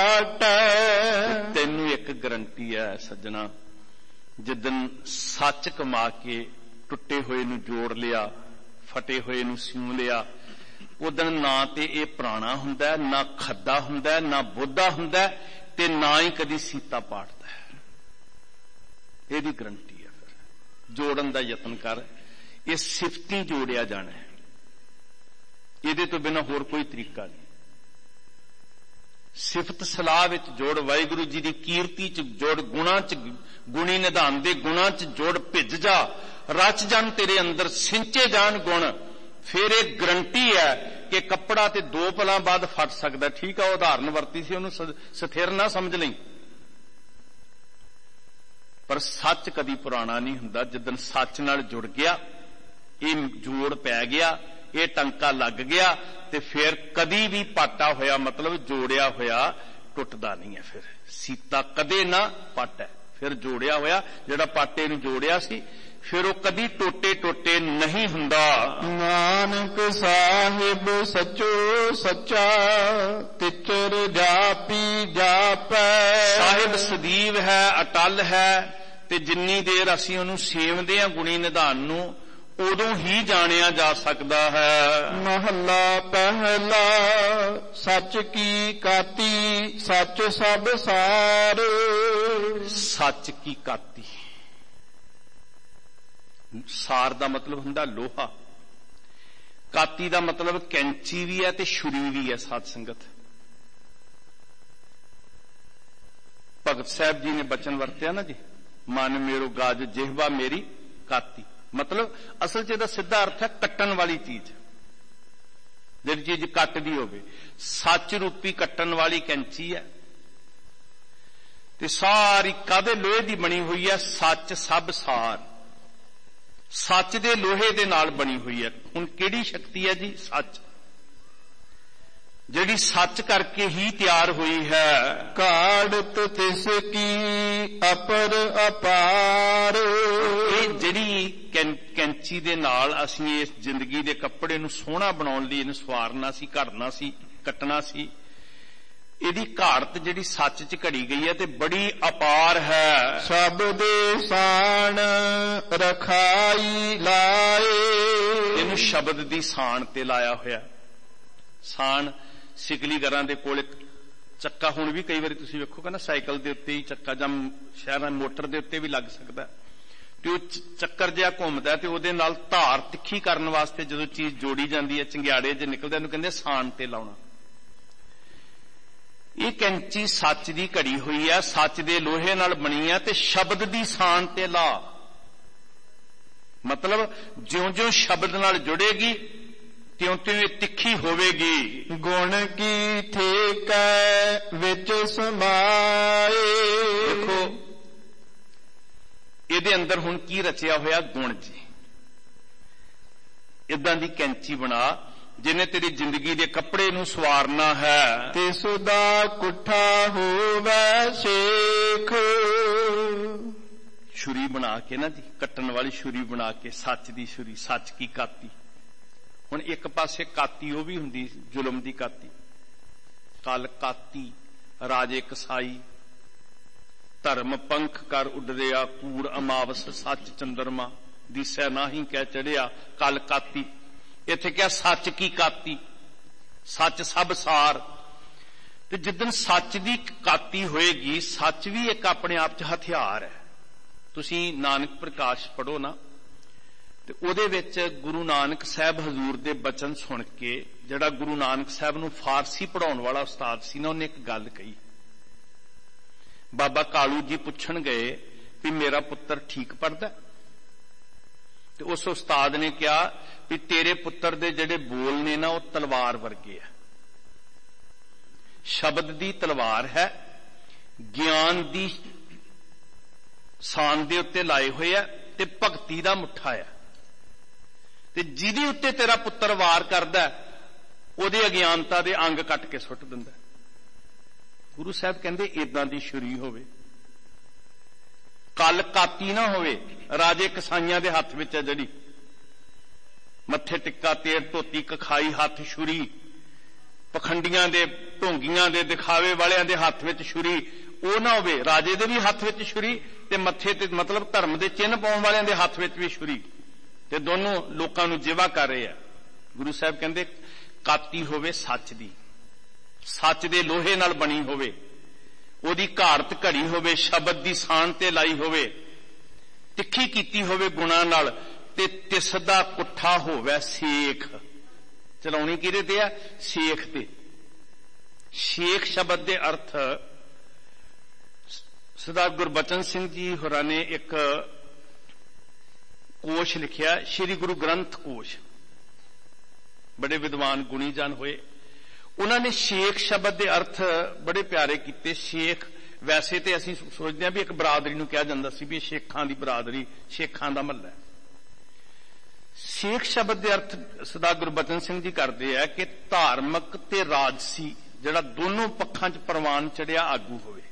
ਪਾਟੈ। ਤੈਨੂੰ ਇੱਕ ਗਰੰਟੀ ਹੈ ਸੱਜਣਾ, ਜਿੱਦਨ ਸੱਚ ਕਮਾ ਕੇ ਟੁੱਟੇ ਹੋਏ ਨੂੰ ਜੋੜ ਲਿਆ, ਫਟੇ ਹੋਏ ਨੂੰ ਸਿਉਂ ਲਿਆ, ਉਦਣ ਨਾ ਤੇ ਇਹ ਪੁਰਾਣਾ ਹੁੰਦਾ, ਨਾ ਖੱਦਾ ਹੁੰਦਾ, ਨਾ ਬੋਧਾ ਹੁੰਦਾ, ਤੇ ਨਾ ਹੀ ਕਦੀ ਸੀਤਾ ਪਾਟਦਾ ਹੈ। ਇਹਦੀ ਗਰੰਟੀ ਹੈ। ਫਿਰ ਜੋੜਨ ਦਾ ਯਤਨ ਕਰ। ਇਹ ਸਿਫਤੀ ਜੋੜਿਆ ਜਾਣਾ ਹੈ, ਇਹਦੇ ਤੋਂ ਬਿਨਾਂ ਹੋਰ ਕੋਈ ਤਰੀਕਾ ਨਹੀਂ। ਸਿਫਤ ਸਲਾਹ ਵਿੱਚ ਜੋੜ, ਵਾਹਿਗੁਰੂ ਜੀ ਦੀ ਕੀਰਤੀ ਚ ਜੋੜ, ਗੁਣਾਂ ਚ, ਗੁਣੀ ਨਿਧਾਨ ਦੇ ਗੁਣਾਂ ਚ ਜੋੜ। ਭਿੱਜ ਜਾ, ਰਚ ਜਾਣ ਤੇਰੇ ਅੰਦਰ, ਸਿੰਚੇ ਜਾਣ ਗੁਣ। ਫਿਰ ਇਹ ਗਰੰਟੀ ਹੈ ਕਿ ਕੱਪੜਾ ਤੇ 2 ਪਲਾਂ ਬਾਅਦ ਫਟ ਸਕਦਾ। ਠੀਕ ਆ, ਉਦਾਹਰਨ ਵਰਤੀ ਸੀ, ਉਹਨੂੰ ਸਥਿਰ ਨਾ ਸਮਝ ਲਈ। ਪਰ ਸੱਚ ਕਦੀ ਪੁਰਾਣਾ ਨਹੀਂ ਹੁੰਦਾ। ਜਿੱਦਣ ਸੱਚ ਨਾਲ ਜੁੜ ਗਿਆ, ਇਹ ਜੋੜ ਪੈ ਗਿਆ, ਇਹ ਟੰਕਾ ਲੱਗ ਗਿਆ, ਤੇ ਫਿਰ ਕਦੀ ਵੀ ਪਾਟਾ ਹੋਇਆ ਮਤਲਬ ਜੋੜਿਆ ਹੋਇਆ ਟੁੱਟਦਾ ਨਹੀਂ ਹੈ। ਫਿਰ ਸੀਤਾ ਕਦੇ ਨਾ ਪਾਟੈ, ਫਿਰ ਜੋੜਿਆ ਹੋਇਆ ਜਿਹੜਾ ਪਾਟੇ ਨੂੰ ਜੋੜਿਆ ਸੀ, ਫਿਰ ਉਹ ਕਦੀ ਟੋਟੇ ਨਹੀਂ ਹੁੰਦਾ। ਨਾਨਕ ਸਾਹਿਬ ਸਚੋ ਸੱਚਾ, ਤਿਚਰ ਜਾਪੀ ਜਾਪੈ। ਸਾਹਿਬ ਸਦੀਵ ਹੈ, ਅਟਲ ਹੈ, ਤੇ ਜਿੰਨੀ ਦੇਰ ਅਸੀਂ ਉਹਨੂੰ ਸੇਵਦੇ ਹਾਂ ਗੁਣੀ ਨਿਧਾਨ ਨੂੰ, ਉਦੋਂ ਹੀ ਜਾਣਿਆ ਜਾ ਸਕਦਾ ਹੈ। ਮਹੱਲਾ ਪਹਿਲਾ। ਸੱਚ ਕੀ ਕਾਤੀ ਸੱਚ ਸਭ ਸਾਰ। ਸੱਚ ਕੀ ਕਾਤੀ, ਸਾਰ ਦਾ ਮਤਲਬ ਹੁੰਦਾ ਲੋਹਾ, ਕਾਤੀ ਦਾ ਮਤਲਬ ਕੈਂਚੀ ਵੀ ਹੈ ਤੇ ਛੁਰੀ ਵੀ ਹੈ। ਸਾਧ ਸੰਗਤ, ਭਗਤ ਸਾਹਿਬ ਜੀ ਨੇ ਬਚਨ ਵਰਤਿਆ ਨਾ ਜੀ, ਮਨ ਮੇਰੋ ਗਾਜ ਜਿਹਵਾ ਮੇਰੀ ਕਾਤੀ। ਮਤਲਬ ਅਸਲ 'ਚ ਇਹਦਾ ਸਿੱਧਾ ਅਰਥ ਹੈ ਕੱਟਣ ਵਾਲੀ ਚੀਜ਼, ਜਿਹੜੀ ਚੀਜ਼ ਕੱਟਦੀ ਹੋਵੇ। ਸੱਚ ਰੂਪੀ ਕੱਟਣ ਵਾਲੀ ਕੈਂਚੀ ਹੈ ਤੇ ਸਾਰੀ ਕਾਹਦੇ ਲੋਹੇ ਦੀ ਬਣੀ ਹੋਈ ਹੈ? ਸੱਚ ਸਭ ਸਾਰ, ਸੱਚ ਦੇ ਲੋਹੇ ਦੇ ਨਾਲ ਬਣੀ ਹੋਈ ਹੈ। ਹੁਣ ਕਿਹੜੀ ਸ਼ਕਤੀ ਹੈ ਜੀ? ਸੱਚ, ਜਿਹੜੀ ਸੱਚ ਕਰਕੇ ਹੀ ਤਿਆਰ ਹੋਈ ਹੈ। ਕਾੜਤ ਤਿਸ ਕੀ ਅਪਰ ਅਪਾਰ। ਇਹ ਜਿਹੜੀ ਕੈਂਚੀ ਦੇ ਨਾਲ ਅਸੀਂ ਇਸ ਜ਼ਿੰਦਗੀ ਦੇ ਕੱਪੜੇ ਨੂੰ ਸੋਹਣਾ ਬਣਾਉਣ ਲਈ ਇਹਨੂੰ ਸਵਾਰਨਾ ਸੀ, ਘੜਨਾ ਸੀ, ਕੱਟਣਾ ਸੀ, ਇਹਦੀ ਘਾੜਤ ਜਿਹੜੀ ਸੱਚ 'ਚ ਘੜੀ ਗਈ ਹੈ ਤੇ ਬੜੀ ਅਪਾਰ ਹੈ। ਸਭ ਦੇ ਸਾਣ ਰਖਾਈ ਲਾਏ। ਇਹਨੂੰ ਸ਼ਬਦ ਦੀ ਸਾਣ ਤੇ ਲਾਇਆ ਹੋਇਆ। ਸਾਣ ਸਿਕਲੀ ਘਰਾਂ ਦੇ ਕੋਲ ਇੱਕ ਚੱਕਾ, ਹੁਣ ਵੀ ਕਈ ਵਾਰੀ ਤੁਸੀਂ ਵੇਖੋਗੇ ਨਾ ਸਾਈਕਲ ਦੇ ਉੱਤੇ ਹੀ ਚੱਕਾ, ਜਾਂ ਸ਼ਹਿਰਾਂ ਮੋਟਰ ਦੇ ਉੱਤੇ ਵੀ ਲੱਗ ਸਕਦਾ, ਤੇ ਉਹ ਚੱਕਰ ਜਿਹਾ ਘੁੰਮਦਾ ਤੇ ਉਹਦੇ ਨਾਲ ਧਾਰ ਤਿੱਖੀ ਕਰਨ ਵਾਸਤੇ ਜਦੋਂ ਚੀਜ਼ ਜੋੜੀ ਜਾਂਦੀ ਹੈ, ਚੰਗਿਆੜੇ ਜੇ ਨਿਕਲਦੇ, ਉਹਨੂੰ ਕਹਿੰਦੇ ਸਾਣ ਤੇ ਲਾਉਣਾ। ਇਹ ਕੈਂਚੀ ਸੱਚ ਦੀ ਘੜੀ ਹੋਈ ਹੈ, ਸੱਚ ਦੇ ਲੋਹੇ ਨਾਲ ਬਣੀ ਹੈ ਤੇ ਸ਼ਬਦ ਦੀ ਸਾਣ ਤੇ ਲਾ। ਮਤਲਬ ਜਿਉਂ-ਜਿਉਂ ਸ਼ਬਦ ਨਾਲ ਜੁੜੇਗੀ ਤਿਉਂ-ਤਿਉਂ ਇਹ ਤਿੱਖੀ ਹੋਵੇਗੀ। ਗੁਣ ਕੀ ਠੇਕੈ ਵਿੱਚ ਸਮਾਏ। ਦੇਖੋ ਇਹਦੇ ਅੰਦਰ ਹੁਣ ਕੀ ਰਚਿਆ ਹੋਇਆ? ਗੁਣ ਜੀ। ਇਦਾਂ ਦੀ ਕੈਂਚੀ ਬਣਾ ਜਿਹਨੇ ਤੇਰੀ ਜ਼ਿੰਦਗੀ ਦੇ ਕੱਪੜੇ ਨੂੰ ਸਵਾਰਨਾ ਹੈ। ਤੇ ਸੁਦਾ ਕੁੱਠਾ ਹੋਵੇ ਸੇਖ। ਛੁਰੀ ਬਣਾ ਕੇ ਨਾ ਜੀ, ਕੱਟਣ ਵਾਲੀ ਛੁਰੀ ਬਣਾ ਕੇ, ਸੱਚ ਦੀ ਛੁਰੀ, ਸੱਚ ਕੀ ਕਾਤੀ। ਹੁਣ ਇੱਕ ਪਾਸੇ ਕਾਤੀ ਉਹ ਵੀ ਹੁੰਦੀ ਜ਼ੁਲਮ ਦੀ ਕਾਤੀ, ਕਲ ਕਾਤੀ ਰਾਜੇ ਕਸਾਈ, ਧਰਮ ਪੰਖ ਕਰ ਉੱਡਰਿਆ, ਕੂੜ ਅਮਾਵਸ ਸੱਚ ਚੰਦਰਮਾ, ਦਿਸੈ ਨਾਹੀਂ ਕਹਿ ਚੜਿਆ ਕਲ ਕਾਤੀ। ਇੱਥੇ ਕਿਹਾ ਸੱਚ ਕੀ ਕਾਤੀ, ਸੱਚ ਸਭ ਸਾਰ। ਤੇ ਜਿੱਦਣ ਸੱਚ ਦੀ ਕਾਤੀ ਹੋਏਗੀ, ਸੱਚ ਵੀ ਇੱਕ ਆਪਣੇ ਆਪ 'ਚ ਹਥਿਆਰ ਹੈ। ਤੁਸੀਂ ਨਾਨਕ ਪ੍ਰਕਾਸ਼ ਪੜ੍ਹੋ ਨਾ, ਤੇ ਉਹਦੇ ਵਿੱਚ ਗੁਰੂ ਨਾਨਕ ਸਾਹਿਬ ਹਜ਼ੂਰ ਦੇ ਬਚਨ ਸੁਣ ਕੇ, ਜਿਹੜਾ ਗੁਰੂ ਨਾਨਕ ਸਾਹਿਬ ਨੂੰ ਫਾਰਸੀ ਪੜ੍ਹਾਉਣ ਵਾਲਾ ਉਸਤਾਦ ਸੀ ਨਾ, ਉਹਨੇ ਇੱਕ ਗੱਲ ਕਹੀ। ਬਾਬਾ ਕਾਲੂ ਜੀ ਪੁੱਛਣ ਗਏ ਵੀ ਮੇਰਾ ਪੁੱਤਰ ਠੀਕ ਪੜ੍ਹਦਾ? ਤੇ ਉਸ ਉਸਤਾਦ ਨੇ ਕਿਹਾ ਵੀ ਤੇਰੇ ਪੁੱਤਰ ਦੇ ਜਿਹੜੇ ਬੋਲ ਨੇ ਨਾ, ਉਹ ਤਲਵਾਰ ਵਰਗੇ ਆ। ਸ਼ਬਦ ਦੀ ਤਲਵਾਰ ਹੈ, ਗਿਆਨ ਦੀ ਸਾਨ ਦੇ ਉੱਤੇ ਲਾਏ ਹੋਏ ਆ ਤੇ ਭਗਤੀ ਦਾ ਮੁੱਠਾ ਆ। ਤੇ ਜਿਹਦੇ ਉੱਤੇ ਤੇਰਾ ਪੁੱਤਰ ਵਾਰ ਕਰਦਾ, ਉਹਦੇ ਅਗਿਆਨਤਾ ਦੇ ਅੰਗ ਕੱਟ ਕੇ ਸੁੱਟ ਦਿੰਦਾ। ਗੁਰੂ ਸਾਹਿਬ ਕਹਿੰਦੇ ਏਦਾਂ ਦੀ ਛੁਰੀ ਹੋਵੇ, ਕਲ ਕਾਤੀ ਨਾ ਹੋਵੇ। ਰਾਜੇ ਕਸਾਈਆਂ ਦੇ ਹੱਥ ਵਿੱਚ ਹੈ ਜਿਹੜੀ, ਮੱਥੇ ਟਿੱਕਾ, ਤੇਰ ਧੋਤੀ, ਕਖਾਈ, ਹੱਥ ਛੁਰੀ। ਪਖੰਡੀਆਂ ਦੇ, ਢੋਂਗੀਆਂ ਦੇ, ਦਿਖਾਵੇ ਵਾਲਿਆਂ ਦੇ ਹੱਥ ਵਿੱਚ ਛੁਰੀ ਉਹ ਨਾ ਹੋਵੇ। ਰਾਜੇ ਦੇ ਵੀ ਹੱਥ ਵਿੱਚ ਛੁਰੀ ਤੇ ਮੱਥੇ ਤੇ ਮਤਲਬ ਧਰਮ ਦੇ ਚਿੰਨ੍ਹ ਪਾਉਣ ਵਾਲਿਆਂ ਦੇ ਹੱਥ ਵਿੱਚ ਵੀ ਛੁਰੀ, ਤੇ ਦੋਨੋਂ ਲੋਕਾਂ ਨੂੰ ਜਿਵਾ ਕਰ ਰਹੇ ਆ। ਗੁਰੂ ਸਾਹਿਬ ਕਹਿੰਦੇ ਕਾਤੀ ਹੋਵੇ ਸੱਚ ਦੀ, ਸੱਚ ਦੇ ਲੋਹੇ ਨਾਲ ਬਣੀ ਹੋਵੇ, ਉਹਦੀ ਘਾੜਤ ਘੜੀ ਹੋਵੇ, ਸ਼ਬਦ ਦੀ ਸਾਣ ਤੇ ਲਾਈ ਹੋਵੇ, ਤਿੱਖੀ ਕੀਤੀ ਹੋਵੇ ਗੁਣਾਂ ਨਾਲ, ਤੇ ਤਿਸ ਦਾ ਕੁੱਠਾ ਹੋਵੇ ਸੇਖ। ਚਲਾਉਣੀ ਕਿਹਦੇ ਤੇ ਆ? ਸੇਖ ਤੇ। ਸ਼ੇਖ ਸ਼ਬਦ ਦੇ ਅਰਥ ਸਰਦਾਰ ਗੁਰਬਚਨ ਸਿੰਘ ਜੀ ਹੋਰਾਂ ਨੇ ਇੱਕ ਕੋਸ਼ ਲਿਖਿਆ, ਸ਼੍ਰੀ ਗੁਰੂ ਗ੍ਰੰਥ ਕੋਸ਼। ਬੜੇ ਵਿਦਵਾਨ ਗੁਣੀ ਜਾਨ ਹੋਏ। ਉਹਨਾਂ ਨੇ ਸ਼ੇਖ ਸ਼ਬਦ ਦੇ ਅਰਥ ਬੜੇ ਪਿਆਰੇ ਕੀਤੇ। ਸ਼ੇਖ ਵੈਸੇ ਤੇ ਅਸੀਂ ਸੋਚਦੇ ਹਾਂ ਵੀ ਇੱਕ ਬਰਾਦਰੀ ਨੂੰ ਕਿਹਾ ਜਾਂਦਾ ਸੀ ਵੀ ਇਹ ਸ਼ੇਖਾਂ ਦੀ ਬਰਾਦਰੀ, ਸ਼ੇਖਾਂ ਦਾ ਮਹੱਲਾ। ਸ਼ੇਖ ਸ਼ਬਦ ਦੇ ਅਰਥ ਸਰਦਾਰ ਗੁਰਬਚਨ ਸਿੰਘ ਜੀ ਕਰਦੇ ਆ ਕਿ ਧਾਰਮਿਕ ਤੇ ਰਾਜਸੀ, ਜਿਹੜਾ ਦੋਨੋਂ ਪੱਖਾਂ 'ਚ ਪ੍ਰਵਾਨ ਚੜਿਆ ਆਗੂ ਹੋਵੇ।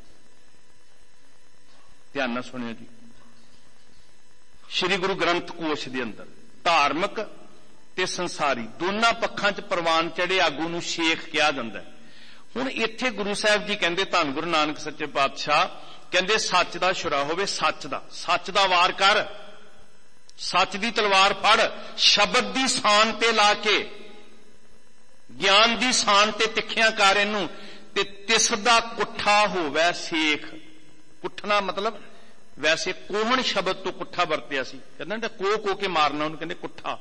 ਧਿਆਨ ਨਾਲ ਸੁਣਿਓ ਜੀ, ਸ਼੍ਰੀ ਗੁਰੂ ਗ੍ਰੰਥ ਕੋਸ਼ ਦੇ ਅੰਦਰ ਧਾਰਮਿਕ ਤੇ ਸੰਸਾਰੀ ਦੋਨਾਂ ਪੱਖਾਂ 'ਚ ਪ੍ਰਵਾਨ ਚੜੇ ਆਗੂ ਨੂੰ ਸ਼ੇਖ ਕਿਹਾ ਜਾਂਦਾ। ਹੁਣ ਇੱਥੇ ਗੁਰੂ ਸਾਹਿਬ ਜੀ ਕਹਿੰਦੇ, ਧੰਨ ਗੁਰੂ ਨਾਨਕ ਸੱਚੇ ਪਾਤਸ਼ਾਹ ਕਹਿੰਦੇ ਸੱਚ ਦਾ ਛੁਰਾ ਹੋਵੇ, ਸੱਚ ਦਾ ਵਾਰ ਕਰ। ਸੱਚ ਦੀ ਤਲਵਾਰ ਫੜ, ਸ਼ਬਦ ਦੀ ਸਾਨ ਤੇ ਲਾ ਕੇ, ਗਿਆਨ ਦੀ ਸਾਨ ਤੇ ਤਿੱਖਿਆਂ ਕਰ ਇਹਨੂੰ, ਤੇ ਤਿਸ ਦਾ ਕੁੱਠਾ ਹੋਵੇ ਸੇਖ। ਕੁੱਠਣਾ ਮਤਲਬ ਵੈਸੇ ਕੋਹਣ ਸ਼ਬਦ ਤੋਂ ਕੁੱਠਾ ਵਰਤਿਆ ਸੀ, ਕਹਿੰਦਾ ਕੋ ਕੇ ਮਾਰਨਾ, ਉਹਨੂੰ ਕਹਿੰਦੇ ਕੁੱਠਾ।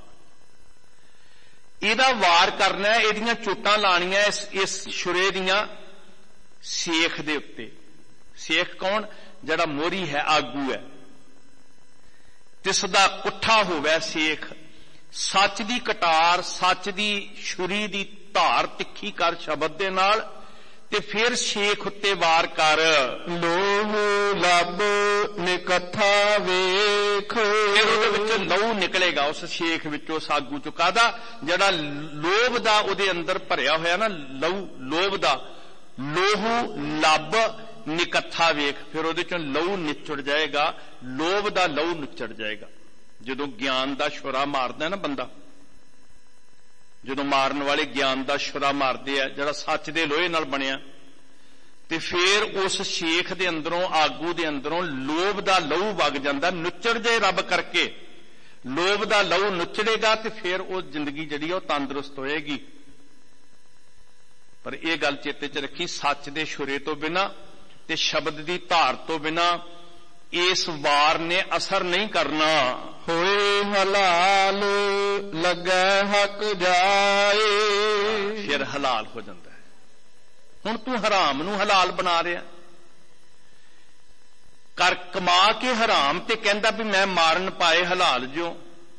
ਇਹਦਾ ਵਾਰ ਕਰਨਾ, ਇਹਦੀਆਂ ਚੋਟਾਂ ਲਾਣੀਆਂ ਇਸ ਛੁਰੇ ਦੀਆਂ ਸੇਖ ਦੇ ਉੱਤੇ। ਸੇਖ ਕੌਣ? ਜਿਹੜਾ ਮੋਹਰੀ ਹੈ, ਆਗੂ ਹੈ। ਤਿਸ ਦਾ ਕੁੱਠਾ ਹੋਵੇ ਸੇਖ, ਸੱਚ ਦੀ ਕਟਾਰ, ਸੱਚ ਦੀ ਛੁਰੀ ਦੀ ਧਾਰ ਤਿੱਖੀ ਕਰ ਸ਼ਬਦ ਦੇ ਨਾਲ, ਤੇ ਫਿਰ ਸੇਖ ਉੱਤੇ ਵਾਰ ਕਰ। ਲੋਹ ਲੱਭ ਨਿਕੱਥਾ ਵੇਖ, ਫਿਰ ਉਹਦੇ ਵਿੱਚੋਂ ਲਹੂ ਨਿਕਲੇਗਾ, ਉਸ ਸੇਖ ਵਿੱਚੋਂ, ਉਸ ਆਗੂ ਚੋਂ। ਕਾਹਦਾ? ਜਿਹੜਾ ਲੋਭ ਦਾ ਉਹਦੇ ਅੰਦਰ ਭਰਿਆ ਹੋਇਆ ਨਾ, ਲਹੂ, ਲੋਭ ਦਾ। ਲੋਹੂ ਲੱਭ ਨਿਕੱਥਾ ਵੇਖ, ਫਿਰ ਉਹਦੇ ਚੋਂ ਲਹੂ ਨਿਚੜ ਜਾਏਗਾ, ਲੋਭ ਦਾ ਲਹੂ ਨਿਚੜ ਜਾਏਗਾ। ਜਦੋਂ ਗਿਆਨ ਦਾ ਛੁਰਾ ਮਾਰਦਾ ਨਾ ਬੰਦਾ, ਜਦੋਂ ਮਾਰਨ ਵਾਲੇ ਗਿਆਨ ਦਾ ਛੁਰਾ ਮਾਰਦੇ ਆ, ਜਿਹੜਾ ਸੱਚ ਦੇ ਲੋਹੇ ਨਾਲ ਬਣਿਆ, ਤੇ ਫਿਰ ਉਸ ਸ਼ੇਖ ਦੇ ਅੰਦਰੋਂ, ਆਗੂ ਦੇ ਅੰਦਰੋਂ ਲੋਭ ਦਾ ਲਹੂ ਵਗ ਜਾਂਦਾ, ਨੁੱਚੜ ਜੇ ਰੱਬ ਕਰਕੇ। ਲੋਭ ਦਾ ਲਹੂ ਨੁੱਚੜੇਗਾ ਤੇ ਫਿਰ ਉਹ ਜ਼ਿੰਦਗੀ ਜਿਹੜੀ ਉਹ ਤੰਦਰੁਸਤ ਹੋਏਗੀ। ਪਰ ਇਹ ਗੱਲ ਚੇਤੇ 'ਚ ਰੱਖੀ, ਸੱਚ ਦੇ ਛੁਰੇ ਤੋਂ ਬਿਨਾਂ ਤੇ ਸ਼ਬਦ ਦੀ ਧਾਰ ਤੋਂ ਬਿਨਾਂ ਇਸ ਵਾਰ ਨੇ ਅਸਰ ਨਹੀਂ ਕਰਨਾ। ਹੋਏ ਹਲਾਲ ਲੱਗੈ ਹੱਕ ਜਾਏ, ਫਿਰ ਹਲਾਲ ਹੋ ਜਾਂਦਾ ਹੈ। ਹੁਣ ਤੂੰ ਹਰਾਮ ਨੂੰ ਹਲਾਲ ਬਣਾ ਰਿਹਾ, ਕਰ ਕਮਾ ਕੇ ਹਰਾਮ, ਤੇ ਕਹਿੰਦਾ ਵੀ ਮੈਂ ਮਾਰਨ ਪਾਏ ਹਲਾਲ ਜਿਉ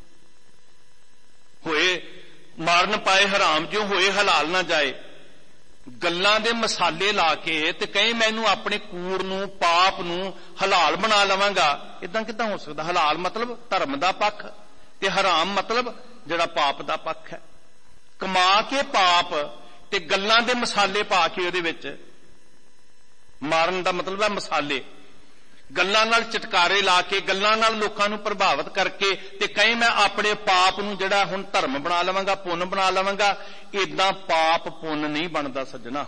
ਹੋਏ, ਮਾਰਨ ਪਾਏ ਹਰਾਮ ਜਿਉ ਹੋਏ ਹਲਾਲ ਨਾ ਜਾਏ। ਗੱਲਾਂ ਦੇ ਮਸਾਲੇ ਲਾ ਕੇ ਤੇ ਕਹੇ ਮੈਨੂੰ ਆਪਣੇ ਕੂੜ ਨੂੰ, ਪਾਪ ਨੂੰ ਹਲਾਲ ਬਣਾ ਲਵਾਂਗਾ। ਇਦਾਂ ਕਿੱਦਾਂ ਹੋ ਸਕਦਾ? ਹਲਾਲ ਮਤਲਬ ਧਰਮ ਦਾ ਪੱਖ, ਤੇ ਹਰਾਮ ਮਤਲਬ ਜਿਹੜਾ ਪਾਪ ਦਾ ਪੱਖ ਹੈ। ਕਮਾ ਕੇ ਪਾਪ ਤੇ ਗੱਲਾਂ ਦੇ ਮਸਾਲੇ ਪਾ ਕੇ ਉਹਦੇ ਵਿੱਚ ਮਾਰਨ ਦਾ ਮਤਲਬ ਹੈ ਮਸਾਲੇ। ਗੱਲਾਂ ਨਾਲ ਚਟਕਾਰੇ ਲਾ ਕੇ, ਗੱਲਾਂ ਨਾਲ ਲੋਕਾਂ ਨੂੰ ਪ੍ਰਭਾਵਿਤ ਕਰਕੇ, ਤੇ ਕਹੇ ਮੈਂ ਆਪਣੇ ਪਾਪ ਨੂੰ ਜਿਹੜਾ ਹੁਣ ਧਰਮ ਬਣਾ ਲਵਾਂਗਾ, ਪੁੰਨ ਬਣਾ ਲਵਾਂਗਾ। ਏਦਾਂ ਪਾਪ ਪੁੰਨ ਨਹੀਂ ਬਣਦਾ ਸੱਜਣਾ।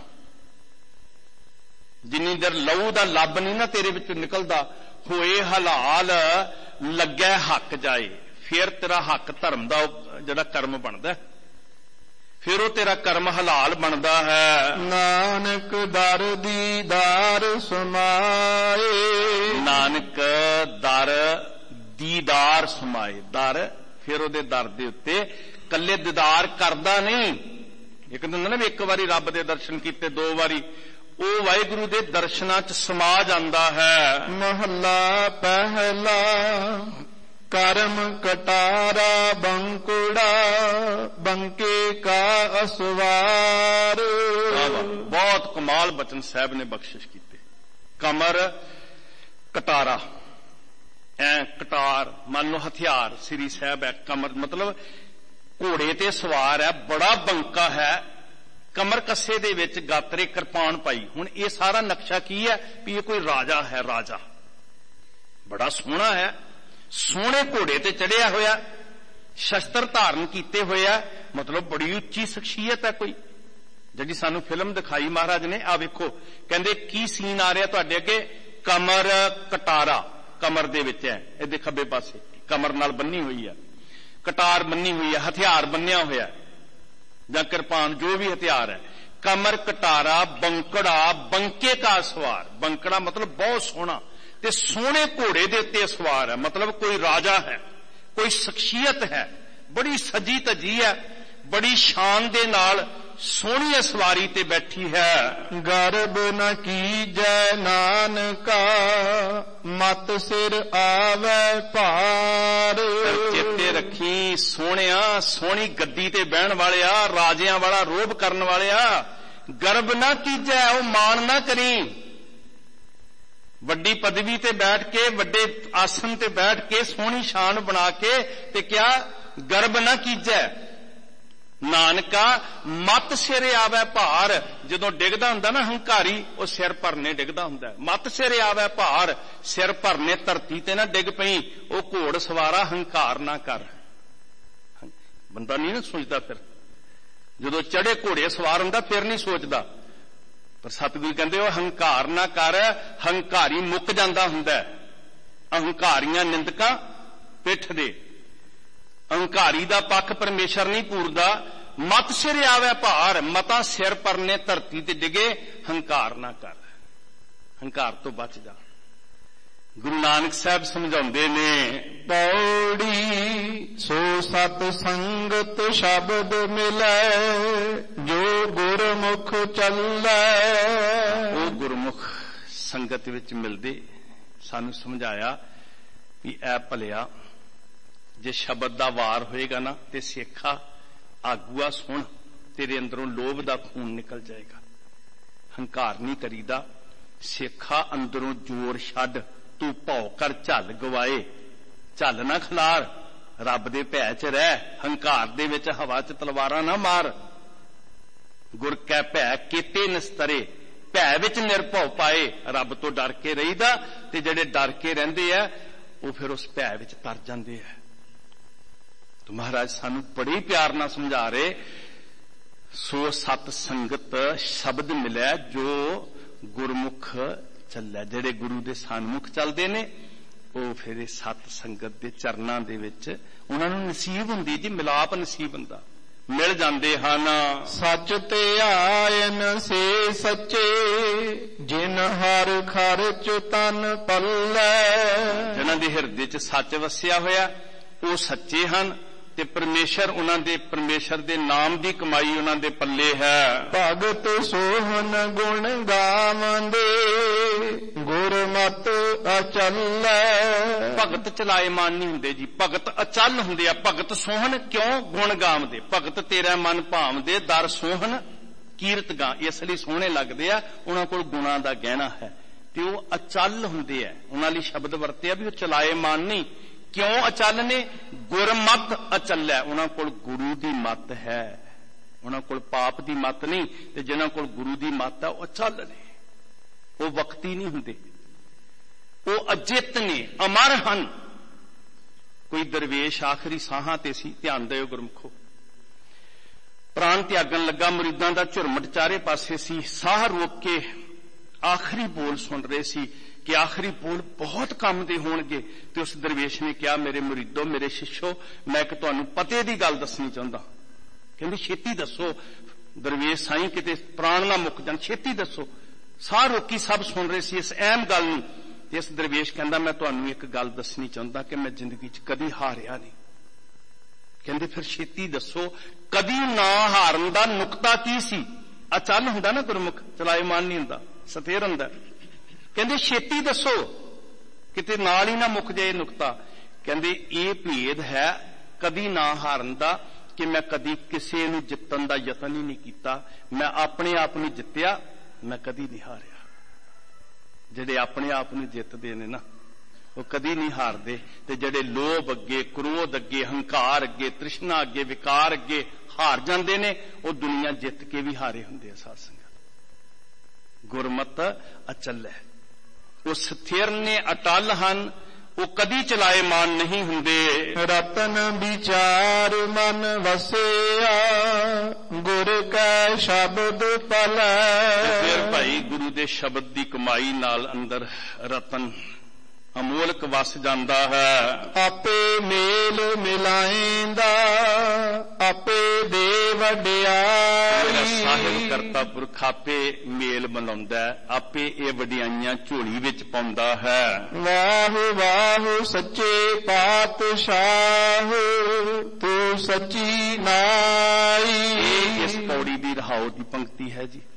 ਜਿੰਨੀ ਦੇਰ ਲਹੂ ਦਾ ਲੱਭ ਨਹੀਂ ਨਾ ਤੇਰੇ ਵਿੱਚੋਂ ਨਿਕਲਦਾ, ਹੋਏ ਹਲਾਲ ਲੱਗੈ ਹੱਕ ਜਾਏ, ਫਿਰ ਤੇਰਾ ਹੱਕ ਧਰਮ ਦਾ ਜਿਹੜਾ ਕਰਮ ਬਣਦਾ, ਫਿਰ ਉਹ ਤੇਰਾ ਕਰਮ ਹਲਾਲ ਬਣਦਾ ਹੈ। ਨਾਨਕ ਦਰ ਦੀਦਾਰ ਸਮਾਏ, ਨਾਨਕ ਦਰ ਦੀਦਾਰ ਸਮਾਏ। ਦਰ, ਫਿਰ ਉਹਦੇ ਦਰ ਦੇ ਉੱਤੇ ਕੱਲੇ ਦੀਦਾਰ ਕਰਦਾ ਨਹੀਂ। ਇੱਕ ਹੁੰਦਾ ਨਾ ਵੀ ਇੱਕ ਵਾਰੀ ਰੱਬ ਦੇ ਦਰਸ਼ਨ ਕੀਤੇ, 2 ਵਾਰੀ, ਉਹ ਵਾਹਿਗੁਰੂ ਦੇ ਦਰਸ਼ਨਾਂ 'ਚ ਸਮਾ ਜਾਂਦਾ ਹੈ। ਮਹੱਲਾ ਪਹਿਲਾ ਕਰਮ ਕਟਾਰਾ ਬੰਕੁੜਾ, ਬੰਕੇ ਕਾ ਅਸਵਾਰ। ਬਹੁਤ ਕਮਾਲ ਬਚਨ ਸਾਹਿਬ ਨੇ ਬਖਸ਼ਿਸ਼ ਕੀਤੇ। ਕਮਰ ਕਟਾਰਾ, ਐ ਕਟਾਰ ਮੰਨ ਲਓ ਹਥਿਆਰ, ਸ੍ਰੀ ਸਾਹਿਬ ਹੈ। ਕਮਰ ਮਤਲਬ ਘੋੜੇ ਤੇ ਸਵਾਰ ਹੈ, ਬੜਾ ਬੰਕਾ ਹੈ, ਕਮਰ ਕੱਸੇ ਦੇ ਵਿੱਚ ਗਾਤਰੇ ਕਿਰਪਾਨ ਪਾਈ। ਹੁਣ ਇਹ ਸਾਰਾ ਨਕਸ਼ਾ ਕੀ ਹੈ? ਵੀ ਇਹ ਕੋਈ ਰਾਜਾ ਹੈ, ਰਾਜਾ ਬੜਾ ਸੋਹਣਾ ਹੈ, ਸੋਹਣੇ ਘੋੜੇ ਤੇ ਚੜਿਆ ਹੋਇਆ, ਸ਼ਸਤਰ ਧਾਰਨ ਕੀਤੇ ਹੋਇਆ, ਮਤਲਬ ਬੜੀ ਉੱਚੀ ਸ਼ਖਸੀਅਤ ਹੈ ਕੋਈ, ਜਿਹੜੀ ਸਾਨੂੰ ਫਿਲਮ ਦਿਖਾਈ ਮਹਾਰਾਜ ਨੇ। ਆ ਵੇਖੋ, ਕਹਿੰਦੇ ਕੀ ਸੀਨ ਆ ਰਿਹਾ ਤੁਹਾਡੇ ਅੱਗੇ? ਕਮਰ ਕਟਾਰਾ, ਕਮਰ ਦੇ ਵਿੱਚ ਹੈ, ਇਹਦੇ ਖੱਬੇ ਪਾਸੇ ਕਮਰ ਨਾਲ ਬੰਨੀ ਹੋਈ ਹੈ, ਕਟਾਰ ਬੰਨੀ ਹੋਈ ਹੈ, ਹਥਿਆਰ ਬੰਨਿਆ ਹੋਇਆ ਜਾਂ ਕਿਰਪਾਨ, ਜੋ ਵੀ ਹਥਿਆਰ ਹੈ। ਕਮਰ ਕਟਾਰਾ ਬੰਕੜਾ, ਬੰਕੇ ਕਾ ਸਵਾਰ। ਬੰਕੜਾ ਮਤਲਬ ਬਹੁਤ ਸੋਹਣਾ, ਤੇ ਸੋਹਣੇ ਘੋੜੇ ਦੇ ਉੱਤੇ ਸਵਾਰ ਹੈ, ਮਤਲਬ ਕੋਈ ਰਾਜਾ ਹੈ, ਕੋਈ ਸ਼ਖਸੀਅਤ ਹੈ, ਬੜੀ ਸਜੀ ਧਜੀ ਹੈ, ਬੜੀ ਸ਼ਾਨ ਦੇ ਨਾਲ ਸੋਹਣੀ ਸਵਾਰੀ ਤੇ ਬੈਠੀ ਹੈ। ਗਰਬ ਨ ਕੀਜੈ ਨਾਨਕਾ, ਮਤ ਸਿਰ ਆਵੈ ਭਾਰ। ਚੇਤੇ ਰੱਖੀ ਸੋਹਣਿਆ, ਸੋਹਣੀ ਗੱਦੀ ਤੇ ਬਹਿਣ ਵਾਲਿਆ, ਰਾਜਿਆਂ ਵਾਲਾ ਰੋਹਬ ਕਰਨ ਵਾਲਿਆ, ਗਰਬ ਨਾ ਕੀਜੈ, ਉਹ ਮਾਣ ਨਾ ਕਰੀ। ਵੱਡੀ ਪਦਵੀ ਤੇ ਬੈਠ ਕੇ, ਵੱਡੇ ਆਸਨ ਤੇ ਬੈਠ ਕੇ, ਸੋਹਣੀ ਸ਼ਾਨ ਬਣਾ ਕੇ, ਤੇ ਕਿਆ ਗਰਬ ਨਾ ਕੀਜੈ ਨਾਨਕਾ, ਮਤ ਸਿਰ ਆਵੈ ਭਾਰ। ਜਦੋਂ ਡਿੱਗਦਾ ਹੁੰਦਾ ਨਾ ਹੰਕਾਰੀ, ਉਹ ਸਿਰ ਭਰਨੇ ਡਿੱਗਦਾ ਹੁੰਦਾ। ਮਤ ਸਿਰ ਆਵੈ ਭਾਰ, ਸਿਰ ਭਰਨੇ ਧਰਤੀ ਤੇ ਨਾ ਡਿੱਗ ਪਈ। ਉਹ ਘੋੜ ਸਵਾਰਾ ਹੰਕਾਰ ਨਾ ਕਰ। ਬੰਦਾ ਨਹੀਂ ਨਾ ਸੋਚਦਾ, ਫਿਰ ਜਦੋਂ ਚੜੇ ਘੋੜੇ ਸਵਾਰ ਹੁੰਦਾ ਫਿਰ ਨਹੀਂ ਸੋਚਦਾ। ਪਰ ਸਤਿਗੁਰੂ ਕਹਿੰਦੇ ਉਹ ਹੰਕਾਰ ਨਾ ਕਰ, ਹੰਕਾਰੀ ਮੁੱਕ ਜਾਂਦਾ ਹੁੰਦਾ। ਅਹੰਕਾਰੀਆਂ ਨਿੰਦਕਾਂ ਪਿੱਠ ਦੇ, ਅਹੰਕਾਰੀ ਦਾ ਪੱਖ ਪਰਮੇਸ਼ਰ ਨਹੀਂ ਪੂਰਦਾ। ਮਤ ਸਿਰ ਆਵੇ ਭਾਰ, ਮਤਾਂ ਸਿਰ ਪਰਨੇ ਧਰਤੀ ਤੇ ਡਿਗੇ, ਹੰਕਾਰ ਨਾ ਕਰ, ਹੰਕਾਰ ਤੋਂ ਬਚ ਜਾ। ਗੁਰੂ ਨਾਨਕ ਸਾਹਿਬ ਸਮਝਾਉਂਦੇ ਨੇ, ਪੌੜੀ ਸੋ ਸਤ ਸੰਗਤ ਸ਼ਬਦ ਮਿਲੈ, ਜੋ ਗੁਰਮੁਖ ਚੱਲੈ। ਉਹ ਗੁਰਮੁਖ ਸੰਗਤ ਵਿੱਚ ਮਿਲਦੇ। ਸਾਨੂੰ ਸਮਝਾਇਆ ਵੀ ਐ ਭਲਿਆ, ਜੇ ਸ਼ਬਦ ਦਾ ਵਾਰ ਹੋਏਗਾ ਨਾ ਤੇ ਸਿੱਖਾ ਆਗੂਆ ਸੁਣ, ਤੇਰੇ ਅੰਦਰੋਂ ਲੋਭ ਦਾ ਖੂਨ ਨਿਕਲ ਜਾਏਗਾ। ਹੰਕਾਰ ਨਹੀਂ ਕਰੀਦਾ। ਸਿੱਖਾ ਅੰਦਰੋਂ ਜ਼ੋਰ ਛੱਡ, ਤੂੰ ਭੌ ਕਰ ਝੱਲ ਗਵਾਏ, ਝੱਲ ਨਾ ਖਿਲਾਰ, ਰੱਬ ਦੇ ਭੈ ਚ ਰਹਿ, ਹੰਕਾਰ ਦੇ ਵਿੱਚ ਹਵਾ ਚ ਤਲਵਾਰਾਂ ਨਾ ਮਾਰ। ਗੁਰ ਕੈ ਭੈ ਕੀਤੇ ਨਿਸਤਰੇ, ਭੈ ਵਿੱਚ ਨਿਰਭਉ ਪਾਏ। ਰੱਬ ਤੋਂ ਡਰ ਕੇ ਰਹੀਦਾ, ਤੇ ਜਿਹੜੇ ਡਰ ਕੇ ਰਹਿੰਦੇ ਆ ਉਹ ਫਿਰ ਉਸ ਭੈ ਵਿੱਚ ਤਰ ਜਾਂਦੇ ਆ। ਤੇ ਮਹਾਰਾਜ ਸਾਨੂੰ ਬੜੇ ਪਿਆਰ ਨਾਲ ਸਮਝਾ ਰਹੇ, ਸੋ ਸਤ ਸੰਗਤ ਸ਼ਬਦ ਮਿਲਿਆ, ਜੋ ਗੁਰਮੁਖ ਚੱਲਿਆ। ਜਿਹੜੇ ਗੁਰੂ ਦੇ ਸਨਮੁਖ ਚੱਲਦੇ ਨੇ ਉਹ ਫਿਰ ਇਹ ਸਤ ਸੰਗਤ ਦੇ ਚਰਨਾਂ ਦੇ ਵਿੱਚ ਉਹਨਾਂ ਨੂੰ ਨਸੀਬ ਹੁੰਦੀ ਜੀ, ਮਿਲਾਪ ਨਸੀਬ ਹੁੰਦਾ, ਮਿਲ ਜਾਂਦੇ ਹਨ। ਸੱਚ ਤੇ ਆਇਨ ਸੇ ਸੱਚੇ, ਜਿਨ ਹਰ ਖਰਚ ਤਨ ਪੱਲੇ। ਜਿਨ੍ਹਾਂ ਦੇ ਹਿਰਦੇ 'ਚ ਸੱਚ ਵਸਿਆ ਹੋਇਆ ਉਹ ਸੱਚੇ ਹਨ, ਤੇ ਪਰਮੇਸ਼ਰ ਦੇ ਨਾਮ ਦੀ ਕਮਾਈ ਉਹਨਾਂ ਦੇ ਪੱਲੇ ਹੈ। ਭਗਤ ਸੋਹਨ ਗੁਣ ਗਾਵੰਦੇ, ਗੁਰਮਤਿ ਅਚਲ। ਭਗਤ ਚਲਾਏਮਾਨ ਨਹੀਂ ਹੁੰਦੇ ਜੀ, ਭਗਤ ਅਚਲ ਹੁੰਦੇ ਆ। ਭਗਤ ਸੋਹਨ ਕਿਉਂ? ਗੁਣ ਗਾਵਦੇ। ਭਗਤ ਤੇਰਾ ਮਨ ਭਾਵਦੇ, ਦਰ ਸੋਹਨ ਕੀਰਤ ਗਾ, ਇਸ ਲਈ ਸੋਹਣੇ ਲੱਗਦੇ ਆ। ਉਹਨਾਂ ਕੋਲ ਗੁਣਾਂ ਦਾ ਗਹਿਣਾ ਹੈ ਤੇ ਉਹ ਅਚਲ ਹੁੰਦੇ ਆ। ਉਹਨਾਂ ਲਈ ਸ਼ਬਦ ਵਰਤਿਆ ਵੀ ਉਹ ਚਲਾਏਮਾਨ ਨਹੀਂ। ਕਿਉਂ ਅਚਲ ਨੇ? ਗੁਰਮਤ ਅਚਲ ਹੈ। ਉਹਨਾਂ ਕੋਲ ਗੁਰੂ ਦੀ ਮੱਤ ਹੈ, ਉਹਨਾਂ ਕੋਲ ਪਾਪ ਦੀ ਮੱਤ ਨਹੀਂ। ਤੇ ਜਿਨ੍ਹਾਂ ਕੋਲ ਗੁਰੂ ਦੀ ਮੱਤ ਹੈ ਉਹ ਅਚਲ ਨੇ, ਉਹ ਵਕਤੀ ਨਹੀਂ ਹੁੰਦੇ, ਉਹ ਅਜਿੱਤ ਨੇ, ਅਮਰ ਹਨ। ਕੋਈ ਦਰਵੇਸ਼ ਆਖਰੀ ਸਾਹਾਂ ਤੇ ਸੀ, ਧਿਆਨ ਦਿਓ ਗੁਰਮੁਖੋ। ਪ੍ਰਾਣ ਤਿਆਗਣ ਲੱਗਾ, ਮੁਰੀਦਾਂ ਦਾ ਝੁਰਮਟ ਚਾਰੇ ਪਾਸੇ ਸੀ, ਸਾਹ ਰੋਕ ਕੇ ਆਖਰੀ ਬੋਲ ਸੁਣ ਰਹੇ ਸੀ ਕਿ ਆਖਰੀ ਬੋਲ ਬਹੁਤ ਕੰਮ ਦੇ ਹੋਣਗੇ। ਤੇ ਉਸ ਦਰਵੇਸ਼ ਨੇ ਕਿਹਾ, ਮੇਰੇ ਮੁਰੀਦੋ, ਮੇਰੇ ਸ਼ਿਸ਼ੋ, ਮੈਂ ਇੱਕ ਤੁਹਾਨੂੰ ਪਤੇ ਦੀ ਗੱਲ ਦੱਸਣੀ ਚਾਹੁੰਦਾ। ਕਹਿੰਦੇ ਛੇਤੀ ਦੱਸੋ। ਦਰਵੇਸ਼ ਸਾਈਂ ਕਿਤੇ ਪ੍ਰਾਣ ਨਾ ਮੁੱਕ ਜਾਣ, ਛੇਤੀ ਦੱਸੋ। ਸਾਹ ਰੋਕੀ ਸਭ ਸੁਣ ਰਹੇ ਸੀ ਇਸ ਅਹਿਮ ਗੱਲ ਨੂੰ। ਤੇ ਇਸ ਦਰਵੇਸ਼ ਕਹਿੰਦਾ, ਮੈਂ ਤੁਹਾਨੂੰ ਇੱਕ ਗੱਲ ਦੱਸਣੀ ਚਾਹੁੰਦਾ ਕਿ ਮੈਂ ਜ਼ਿੰਦਗੀ 'ਚ ਕਦੀ ਹਾਰਿਆ ਨਹੀਂ। ਕਹਿੰਦੇ ਫਿਰ ਛੇਤੀ ਦੱਸੋ, ਕਦੀ ਨਾ ਹਾਰਨ ਦਾ ਨੁਕਤਾ ਕੀ ਸੀ? ਅਚਲ ਹੁੰਦਾ ਨਾ ਗੁਰਮੁਖ, ਚਲਾਏਮਾਨ ਨਹੀਂ ਹੁੰਦਾ, ਸਥਿਰ ਹੁੰਦਾ। ਕਹਿੰਦੇ ਛੇਤੀ ਦੱਸੋ, ਕਿਤੇ ਨਾਲ ਹੀ ਨਾ ਮੁੱਕ ਜਾਏ ਨੁਕਤਾ। ਕਹਿੰਦੇ ਇਹ ਭੇਦ ਹੈ ਕਦੀ ਨਾ ਹਾਰਨ ਦਾ, ਕਿ ਮੈਂ ਕਦੀ ਕਿਸੇ ਨੂੰ ਜਿੱਤਣ ਦਾ ਯਤਨ ਹੀ ਨਹੀਂ ਕੀਤਾ। ਮੈਂ ਆਪਣੇ ਆਪ ਨੂੰ ਜਿੱਤਿਆ, ਮੈਂ ਕਦੀ ਨਹੀਂ ਹਾਰਿਆ। ਜਿਹੜੇ ਆਪਣੇ ਆਪ ਨੂੰ ਜਿੱਤਦੇ ਨੇ ਨਾ ਉਹ ਕਦੀ ਨਹੀਂ ਹਾਰਦੇ। ਤੇ ਜਿਹੜੇ ਲੋਭ ਅੱਗੇ, ਕ੍ਰੋਧ ਅੱਗੇ, ਹੰਕਾਰ ਅੱਗੇ, ਤ੍ਰਿਸ਼ਨਾ ਅੱਗੇ, ਵਿਕਾਰ ਅੱਗੇ ਹਾਰ ਜਾਂਦੇ ਨੇ, ਉਹ ਦੁਨੀਆ ਜਿੱਤ ਕੇ ਵੀ ਹਾਰੇ ਹੁੰਦੇ ਆ। ਸਾਧ ਸੰਗਤ, ਗੁਰਮਤ ਅਚਲ ਹੈ, ਉਹ ਸਥਿਰ ਨੇ, ਅਟਲ ਹਨ, ਉਹ ਕਦੀ ਚਲਾਏਮਾਨ ਨਹੀਂ ਹੁੰਦੇ। ਰਤਨ ਵਿਚਾਰ ਮਨ ਵਸਿਆ, ਗੁਰ ਕੈ ਸ਼ਬਦ ਪਲੈ। ਫਿਰ ਭਾਈ ਗੁਰੂ ਦੇ ਸ਼ਬਦ ਦੀ ਕਮਾਈ ਨਾਲ ਅੰਦਰ ਰਤਨ ਅਮੋਲਕ ਵਸ ਜਾਂਦਾ ਹੈ। ਆਪੇ ਮੇਲ ਮਿਲਾਏਂਦਾ, ਆਪੇ ਦੇ ਵਡਿਆਈ। ਸਾਹਿਬ ਕਰਤਾ ਪੁਰਖ ਆਪੇ ਮੇਲ ਮਿਲਾਉਂਦਾ, ਆਪੇ ਇਹ ਵਡਿਆਈਆਂ ਝੋਲੀ ਵਿੱਚ ਪਾਉਂਦਾ ਹੈ। ਵਾਹ ਵਾਹ ਸੱਚੇ ਪਾਤਸ਼ਾਹ, ਤੂੰ ਸੱਚੀ ਨਾਈ। ਇਸ ਪੌੜੀ ਦੀ ਰਹਾਉ ਦੀ ਪੰਕਤੀ ਹੈ ਜੀ।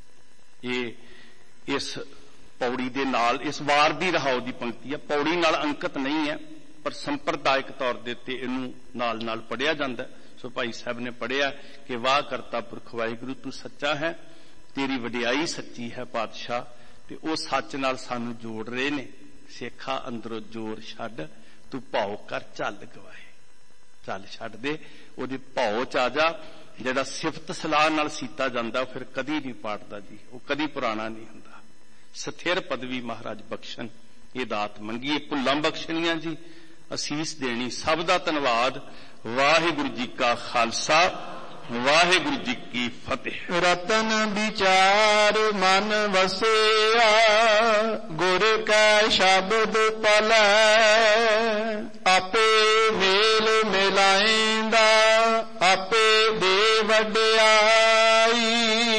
ਇਹ ਇਸ ਪੌੜੀ ਦੇ ਨਾਲ, ਇਸ ਵਾਰ ਦੀ ਰਹਾਉ ਦੀ ਪੰਕਤੀ ਹੈ। ਪੌੜੀ ਨਾਲ ਅੰਕਿਤ ਨਹੀਂ ਹੈ, ਪਰ ਸੰਪਰਦਾਇਕ ਤੌਰ ਦੇ ਉੱਤੇ ਇਹਨੂੰ ਨਾਲ ਨਾਲ ਪੜ੍ਹਿਆ ਜਾਂਦਾ। ਸੋ ਭਾਈ ਸਾਹਿਬ ਨੇ ਪੜ੍ਹਿਆ ਕਿ ਵਾਹ ਕਰਤਾ ਪੁਰਖ ਵਾਹਿਗੁਰੂ, ਤੂੰ ਸੱਚਾ ਹੈ, ਤੇਰੀ ਵਡਿਆਈ ਸੱਚੀ ਹੈ ਪਾਤਸ਼ਾਹ। ਤੇ ਉਹ ਸੱਚ ਨਾਲ ਸਾਨੂੰ ਜੋੜ ਰਹੇ ਨੇ। ਸੇਖਾ ਅੰਦਰੋਂ ਜ਼ੋਰ ਛੱਡ, ਤੂੰ ਭਉ ਕਰ ਝੱਲ ਗਵਾਏ। ਝੱਲ ਛੱਡ ਦੇ, ਉਹਦੇ ਭਉ ਚ ਆ ਜਾ। ਜਿਹੜਾ ਸਿਫਤ ਸਲਾਹ ਨਾਲ ਸੀਤਾ ਜਾਂਦਾ ਉਹ ਫਿਰ ਕਦੀ ਨਹੀਂ ਪਾਟਦਾ ਜੀ, ਉਹ ਕਦੀ ਪੁਰਾਣਾ ਨਹੀਂ ਹੁੰਦਾ। ਸਥਿਰ ਪਦਵੀ ਮਹਾਰਾਜ ਬਖਸ਼ਣ, ਇਹ ਦਾਤ ਮੰਗੀਏ, ਭੁੱਲਾਂ ਬਖਸ਼ਣੀਆਂ ਜੀ, ਅਸੀਸ ਦੇਣੀ। ਸਭ ਦਾ ਧੰਨਵਾਦ। ਵਾਹਿਗੁਰੂ ਜੀ ਕਾ ਖਾਲਸਾ, ਵਾਹਿਗੁਰੂ ਜੀ ਕੀ ਫਤਿਹ। ਰਤਨ ਵਿਚਾਰ ਹਰ ਮਨ ਵਸਿਆ, ਗੁਰ ਕੈ ਸ਼ਬਦ ਪਲੈ। ਆਪੇ ਮੇਲ ਮਿਲਾਇਂਦਾ, ਆਪੇ ਦੇ ਵਡਿਆਈ।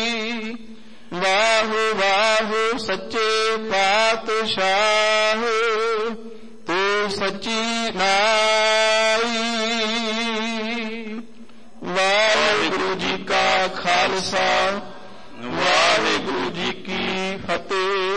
ਵਾਹੁ ਵਾਹੁ ਸੱਚੇ ਪਾਤਸ਼ਾਹ, ਤੂੰ ਸੱਚੀ ਨਾਈ। ਵਾਹਿਗੁਰੂ ਜੀ ਕਾ ਖਾਲਸਾ, ਵਾਹਿਗੁਰੂ ਜੀ ਕੀ ਫਤਿਹ।